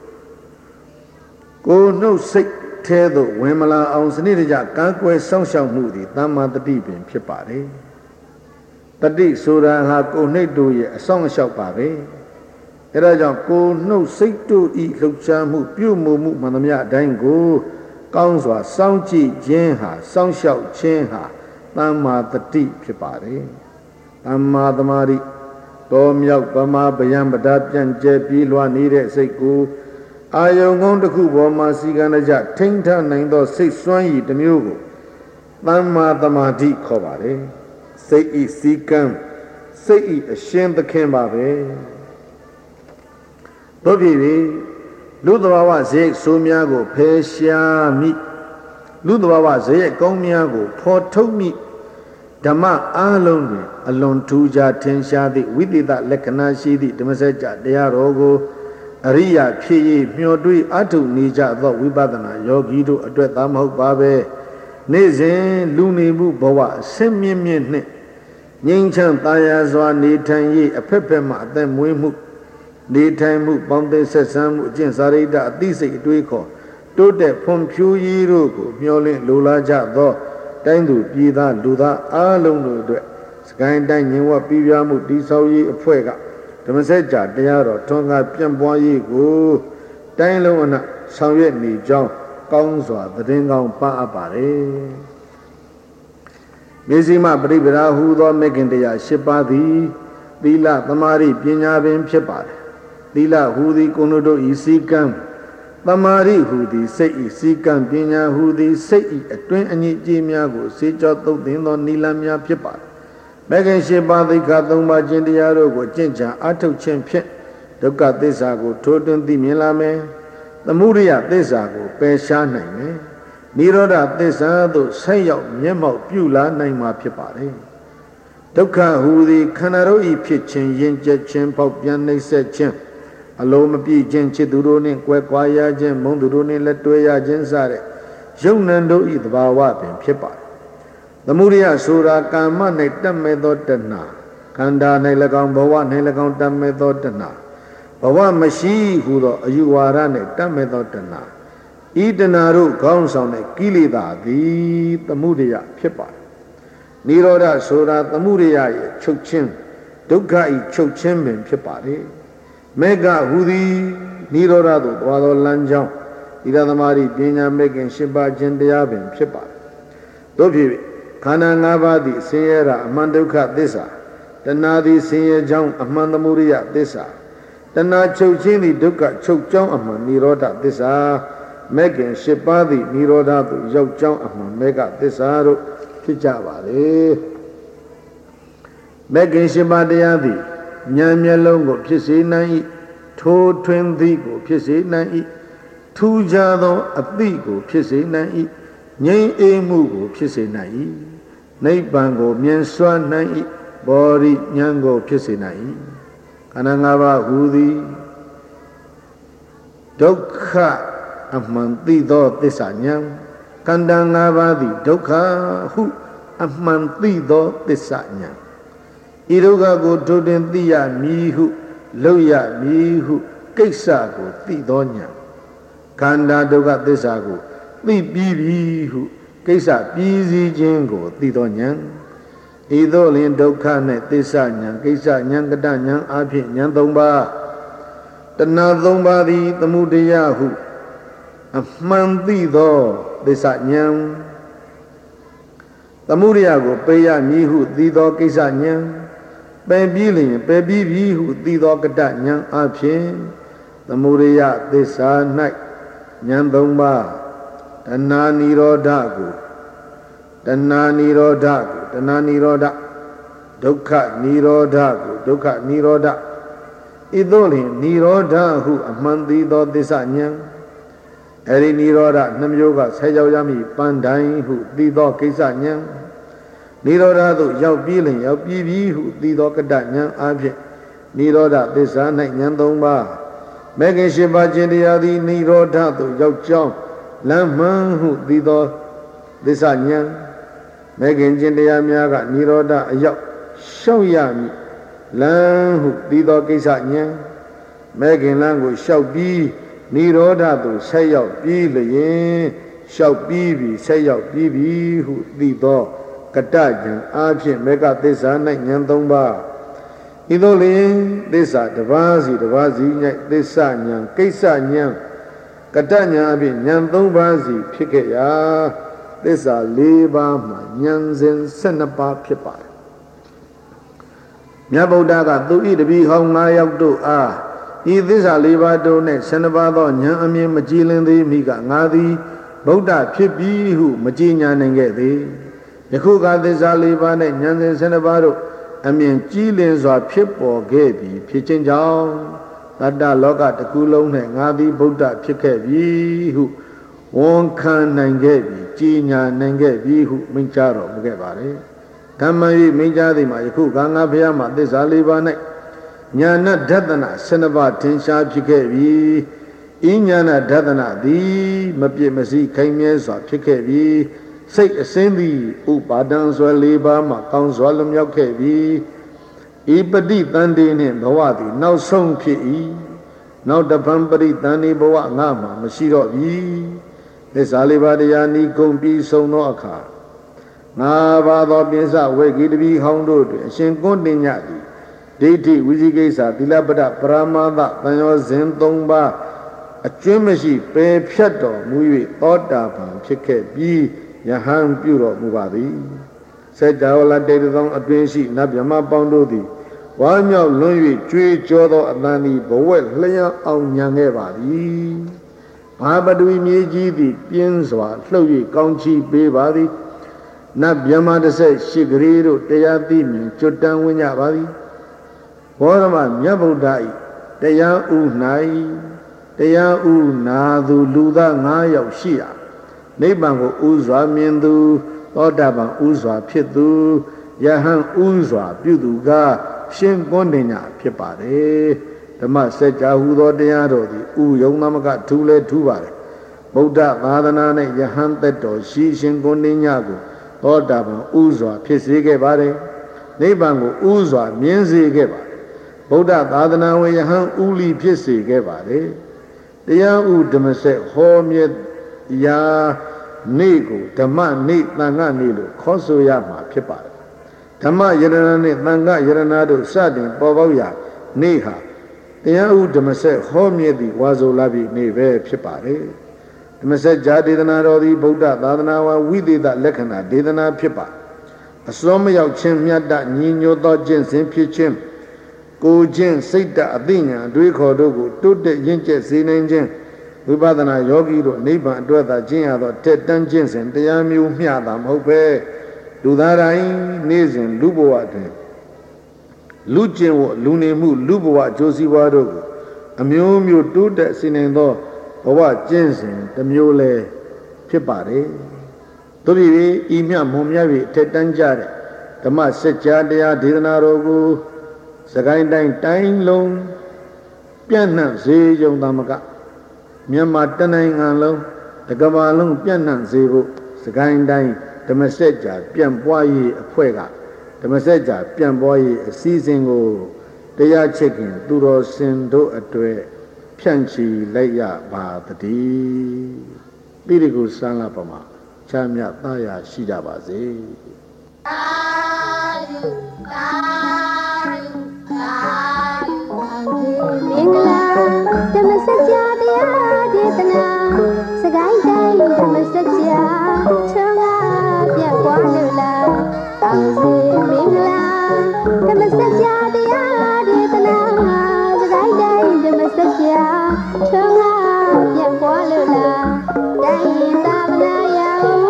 ကိုနှုတ်စိတ်ထဲသို့ဝင်မလာအောင်စနစ်တကျကာကွယ်စောင့်ရှောက်မှုသည်သမ္မာတတိပင်ဖြစ်ပါတယ်တတိဆိုတာဟာကိုနှိတ်တို့ရဲ့အဆောင်အရှောက်ပါပဲအဲဒါကြောင့်ကိုနှုတ်စိတ်တို့ဤလှုပ်ရှားမှုပြုမှုမှုမှန်သမျှအတိုင်းကိုကောင်းစွာစောင့်ကြည့်ခြင်းဟာစောင့်ရှောက်ခြင်းဟာသမ္မာတတိဖြစ်ပါတယ်သမ္မာသမာဓိတော်မြောက်ပမာဗယံပဒပြန့်ကျဲပြီးလွှားနေတဲ့စိတ်ကိုအာယုံကုန်းတစ်ခုပေါ်မှာစီကံကြထိမ့်ထနိုင်သောစိတ်စွမ်းရည်တစ်မျိုးကိုသမ္မာသမာဓိခေါ်ပါတယ်စိတ်ဤစီကံစိတ်ဤအရှင်သခင်ပါပဲတို့ပြီလူသဘာဝဇေယဆိုးများကိုဖယ်ရှားမိလူသဘာဝဇေယကောင်းများကိုဖော်ထုတ်မိဓမ္မအားလုံးတွင်အလွန်ထူးခြားထင်ရှားသည့်ဝိသေသလက္ခဏာရှိသည့်ဓမ္မစကြာတရားတော်ကိုအရိယာဖြစ်၍မျှော်တွေးအထုနေကြသောဝိပဿနာယောဂီတို့အတွက်သာမဟုတ်ပါပဲနေ့စဉ်လူနေမှုဘဝအစင်းမြင့်မြင့်နှင့်ငြိမ်းချမ်းသာယာစွာနေထိုင်၍အဖက်ဖက်မှအသက်မွေးမှုနေထိုင်မှုပေါင်းသိဆက်ဆံမှုအကျင့်စာရိတ္တအသိစိတ်အတွေးခေါ်တိုးတက်ဖွံ့ဖြိုးရေးတို့ကိုမျှော်လင့်လိုလားကြသောတိုင်းသူပြည်သားလူသားအားလုံးတို့အတွက်စကိုင်းတိုင်းညင်ဝတ်ပြည်ပြမှုတိဆောက်ရေးအဖွဲ့ကဓမ္မစကြာတရားတော်ထွန်းကားပြန့်ပွားရေးကိုတိုင်းလုံးအနှံ့ဆောင်ရွက်နေကြောင်းကောင်းစွာသတင်းကောင်းပန်းအပ်ပါတယ်မေဇိမပရိပရာဟုသောမေခင်တရား၈ပါးသည်သီလသမာဓိပညာပင်ဖြစ်ပါတယ်သီလဟူသည်ကိုယ်တို့ဤစည်းကမ်းသမာဓိဟူသည်စိတ်ဤစည်းကမ်းပညာဟူသည်စိတ်ဤအတွင်းအညစ်အကြေးများကိုစေကြောသုတ်သင်သောနိလန်းများဖြစ်ပါတယ်မေခင်၈ပါးသိက္ခာ၃ပါးကျင့်တရားတို့ကိုကျင့်ကြံအားထုတ်ခြင်းဖြင့်ဒုက္ခသစ္စာကိုထိုးထွင်းသိမြင်လာမယ်သမုဒယသစ္စာကိုပယ်ရှားနိုင်မယ်နိရောဓသစ္စာသို့ဆက်ရောက်မျက်မှောက်ပြုလာနိုင်မှာဖြစ်ပါတယ်ဒုက္ခဟူသည်ခန္ဓာတို့ဤဖြစ်ခြင်းယဉ်ကျေးခြင်းပေါက်ပြန်နှိမ့်ဆက်ခြင်းအလိုမပြည့်ခြင်းချစ်သူတို့နှင့်ကွဲကွာရခြင်းမုန်းသူတို့နှင့်လက်တွဲရခြင်းစတဲ့ယုံနံတို့ဤသဘာဝပင်ဖြစ်ပါတယ်သမုဒယဆိုတာကာမ၌တတ်မဲ့သောတဏှာခန္ဓာ၌၎င်းဘဝ၌၎င်းတတ်မဲ့သောတဏှာဘဝမရှိဟုသောအယူဝါဒနှင့်တတ်မဲ့သောတဏှာဤတဏှာတို့ခေါင်းဆောင်တဲ့ကိလေသာသည်သမုဒယဖြစ်ပါတယ်နိရောဓဆိုတာသမုဒယရဲ့ချုပ်ခြင်းဒုက္ခဤချုပ်ခြင်းပင်ဖြစ်ပါတယ်မေဃဟူသည်နိရောဓသို့သွားသောလမ်းကြောင်းသီလသမာဓိပညာမေခင်၈ပါးခြင်းတရားပင်ဖြစ်ပါတယ်တို့ဖြစ်ခန္ဓာ၅ပါးသည်ဆင်းရဲတာအမှန်ဒုက္ခသစ္စာတဏှာသည်ဆင်းရဲကြောင်းအမှန်သမုဒယသစ္စာတဏှာချုပ်ခြင်းသည်ဒုက္ခချုပ်ကြောင်းအမှန်နိရောဓသစ္စာမေခင်၈ပါးသည်နိရောဓသို့ရောက်ကြောင်းအမှန်မေဃသစ္စာတို့ဖြစ်ကြပါလေမေခင်၈ပါးတရားသည်ဉာဏ်မျက်လုံးကိုဖြစ်စေနိုင်၏ထိုးထွင်းသည်ကိုဖြစ်စေနိုင်၏ထူးခြားသောအသိကိုဖြစ်စေနိုင်၏ငြိမ်းအေးမှုကိုဖြစ်စေနိုင်၏နိဗ္ဗာန်ကိုမြင်စွမ်းနိုင်၏ဘောရိဉာဏ်ကိုဖြစ်စေနိုင်၏ခန္ဓာ၅ပါးဟူသည်ဒုက္ခအမှန်သိသောသစ္စာဉာဏ်ခန္ဓာ၅ပါးသည်ဒုက္ခဟုအမှန်သိသောသစ္စာဉာဏ်ဤဒုက္ခကိုထိုးတင်သိရမည်ဟုလုပ်ရမည်ဟုကိစ္စကိုသိသောဉာဏ်ခန္ဓာဒုက္ခသစ္စာကိုသိပြီးပြီဟုကိစ္စပြီးစီးခြင်းကိုသိသောဉာဏ်ဤသို့လင်ဒုက္ခနှင့်သစ္စာဉာဏ်ကိစ္စဉာဏ်ကတဉာဏ်အဖြစ်ဉာဏ်၃ပါးတဏှာ၃ပါးသည်သမုဒယဟုအမှန်သိသောသစ္စာဉာဏ်သမုဒယကိုပယ်ရမည်ဟုသိသောကိစ္စဉာဏ်ပယ်ပြီးလျင်ပယ်ပြီးပြီဟုသိသောကတဉာဏ်အဖြစ်သမုဒယသစ္စာ၌ဉာဏ်၃ပါးတဏှာနိရောဓကိုတဏှာနိရောဓကိုတဏှာနိရောဓဒုက္ခနိရောဓကိုဒုက္ခနိရောဓဤသို့လျင်နိရောဓဟုအမှန်သိသောသစ္စာဉာဏ်အဲဒီနိရောဓနှမျိုးကဆက်ရောက်ရမည်ပန်းတိုင်းဟုသိသောကိစ္စဉာဏ်နိရောဓသို့ရောက်ပြီးလျင်ရောက်ပြီးပြီဟုသိသောကတဉာဏ်အဖြစ်နိရောဓသစ္စာ၌ဉာဏ်၃ပါးမေခင်၈ပါးခြင်းတရားသည်နိရောဓသို့ရောက်ကြောင်းလမ်းမှန်ဟုသိသောသစ္စာဉာဏ်မေခင်ခြင်းတရားများကနိရောဓအရောက်ရှောက်ရမည်လမ်းဟုသိသောကိစ္စဉာဏ်မေခင်လမ်းကိုရှောက်ပြီးနိရောဓသို့ဆက်ရောက်ပြီးလျင်ရှောက်ပြီးပြီဆက်ရောက်ပြီးပြီဟုသိသောကတဉာဏ်အားဖြင့်မေဃသစ္စာ၌ဉာဏ်၃ပါးဤသို့လျင်သစ္စာတစ်ပါးစီတစ်ပါးစီ၌သစ္စာဉာဏ်ကိစ္စဉာဏ်ကတဉာဏ်အပြင်ဉာဏ်၃ပါးစီဖြစ်ခဲ့ရာသစ္စာ၄ပါးမှာဉာဏ်စဉ်၁၂ပါးဖြစ်ပါတယ်မြတ်ဗုဒ္ဓကသူဤတပည့်ဟောင်း၅ယောက်တို့အားဤသစ္စာ၄ပါးတို့၌၁၂ပါးသောဉာဏ်အမြင်မကြည်လင်သေးမိကငါသည်ဗုဒ္ဓဖြစ်ပြီဟုမကြည်ညာနိုင်ခဲ့သေးယခုကသစ္စာ၄ပါး၌ဉာဏ်စဉ်၁၂ပါးတို့အမြင်ကြည်လင်စွာဖြစ်ပေါ်ခဲ့ပြီဖြစ်ခြင်းကြောင့်တတ္တလောကတစ်ခုလုံး၌ငါသည်ဗုဒ္ဓဖြစ်ခဲ့ပြီဟုဝန်ခံနိုင်ခဲ့ပြီကြည်ညာနိုင်ခဲ့ပြီဟုမိန့်ကြားတော်မူခဲ့ပါလေဓမ္မဤမိန့်ကြားသည်မှာယခုကငါဘုရားမှာသစ္စာ၄ပါး၌ညာဏဒသနာ၁၂ပါးထင်ရှားဖြစ်ခဲ့ပြီဤညာဏဒသနာသည်မပြည့်မစည်းခိုင်မြဲစွာဖြစ်ခဲ့ပြီစိတ်အစင်းသည်ဥပါဒံဆွဲ၄ပါးမှာကောင်းစွာလွန်မြောက်ခဲ့ပြီဤပฏิတန်တေနှင့်ဘဝသည်နောက်ဆုံးဖြစ်၏နောက်တပံပရိတန်တေဘဝငါမှာမရှိတော့ပြီသစ္စာလေးပါးတရားဤဂုံပြီးဆုံးသောအခါငါပါသောပိစဝေကိတပိဟောင်းတို့တွင်အရှင်ကွန်းတင်ညသည်ဒိဋ္ဌိဝိသိကိစ္စသီလပဒပရမသတန်ရောစဉ်၃ပါးအကျွမ်းမရှိပယ်ဖြတ်တော်မူ၍သောတာပန်ဖြစ်ခဲ့ပြီးယဟန်ပြုတော်မူပါသည် Sajawala Dedon Advenshi, Nabiama Boundodi, Wanya Lungi, Tree Jodo Adani, Bowet, Laya on Yanevadi. Babadui Miji, Pienswa, Chloe, County, Bebadi, Nabiama the say, Shigrido, Teyati, Chotan Winyabadi, Borama, Yabudai, Teya Unai, Teya Unadu, Luda, Naya, Shia, Nebango Uzwa Mendu. Odaban Uzwa Pidu, Yahan Uzwa, Buduga, Shin Gondina, Pipare, the Maseja Hudo de Ado, the Uyonamaga Tule Tubare, Boda Vadana, Yahan Teto, Shi Shin Gondinago, Odaban Uzwa, Pisige Bare, Nebango Uzwa, Mienzi Geba, Boda Vadana, Yahan Uli Pisi Gebare, the Yahu Demase, Homie, Ya. Nego, Dama, Nate, Nanga, Nilo, Kosoyama, Pipa. Dama, Yerana, Nanga, Yeranado, Sadin, Boboya, Neha. The Yahu Demase, Homedi, Wazo Labi, Neve, Pipare. The Message Jadidana, the Boda, Dadanawa, we did that Lekana, Didana, Pipa. A Somaya Chimia, that Nino, dot Jensen, Pichim. Go Jen, Sita, Adina, Duiko Dogo, to the Jinja, Sin Vibadana Yogi, Niba, Dwada Jina, Ted Dungeons, the Yamu Miadam, Hope, Dudarai, Nizin, Luboate, Lucien, Lunemu, Luboa, Josie Wadogo, a mu do that sinendo, or what Jensen, the mule, Pipare, Tobi, Imia Momiavi, Ted Dunjare, the Mas Secha, dea, Didanarogo, Sagain Time Long, Piana, Zay, Young Damaga. Myanmar Tanang Allo, the Gavalong Pianan Zero, Sagain Dine, the Messenger, Pian Boy, a Puega, the Messenger, Pian Boy, a season go, they are checking, Duro Sendo a Tue, Pianchi, Leia, Ba the Dee, Birigo Sanapama, Chamia, Taya, Shijabazi. The Messenger. Sagai Day, the Messenger, Chunga, Yaquanula, Tansi Mingla, the Messenger, the Aditana, Sagai Day, the Messenger, Chunga, Yaquanula, Day Savanaya,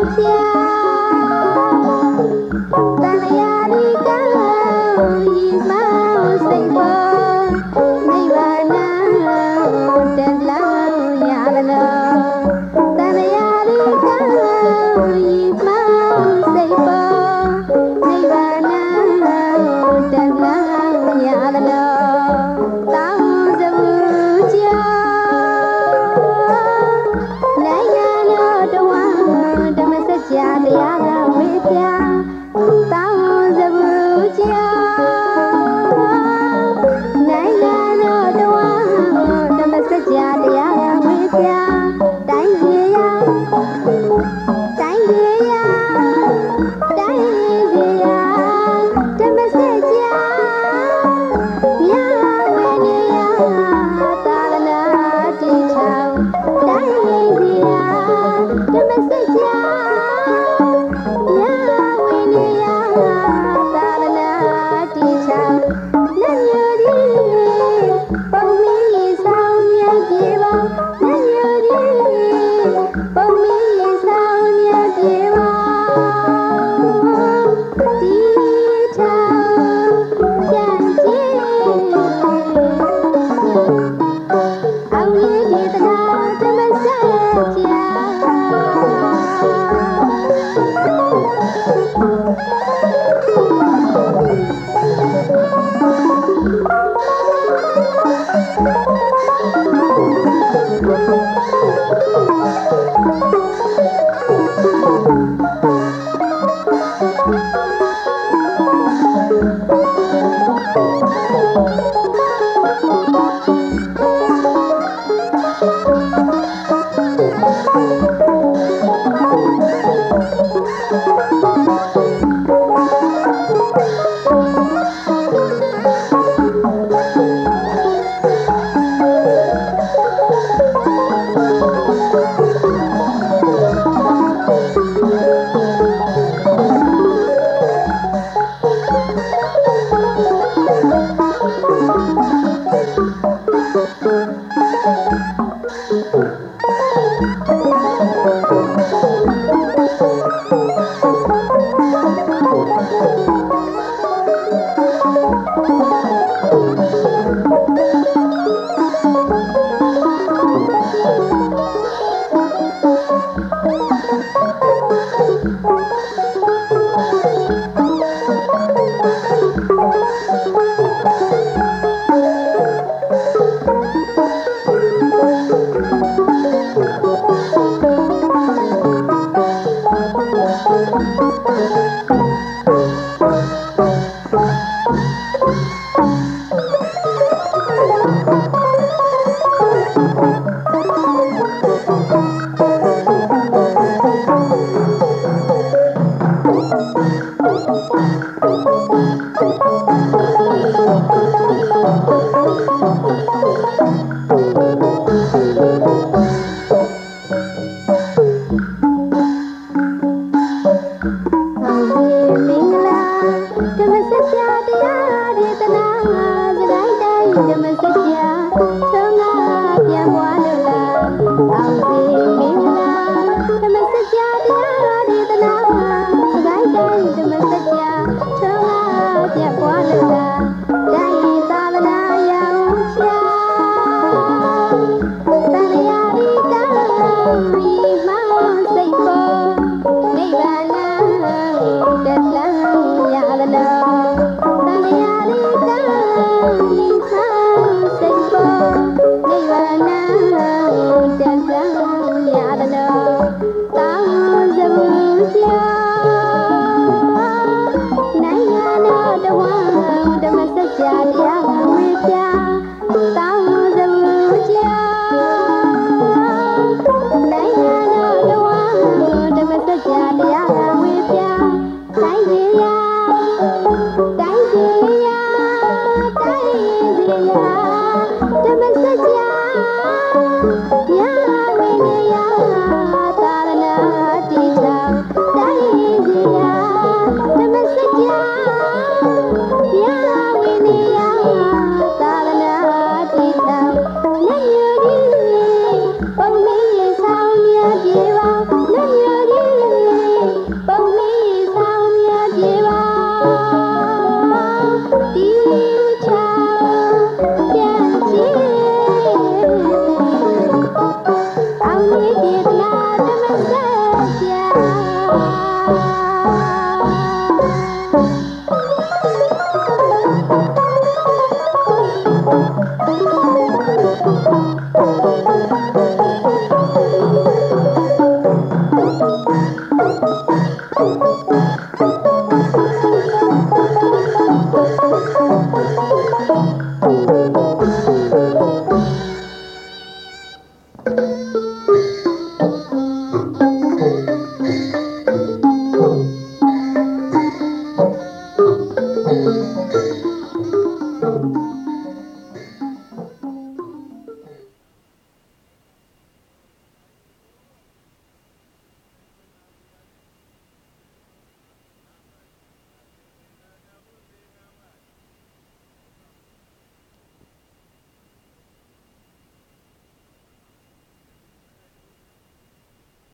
Tanayari Kala, Yisma, Saber, Nivana, Tendla. Thank you. Hãy subscribe cho kênh Ghiền Mì Gõ để không bỏ lỡ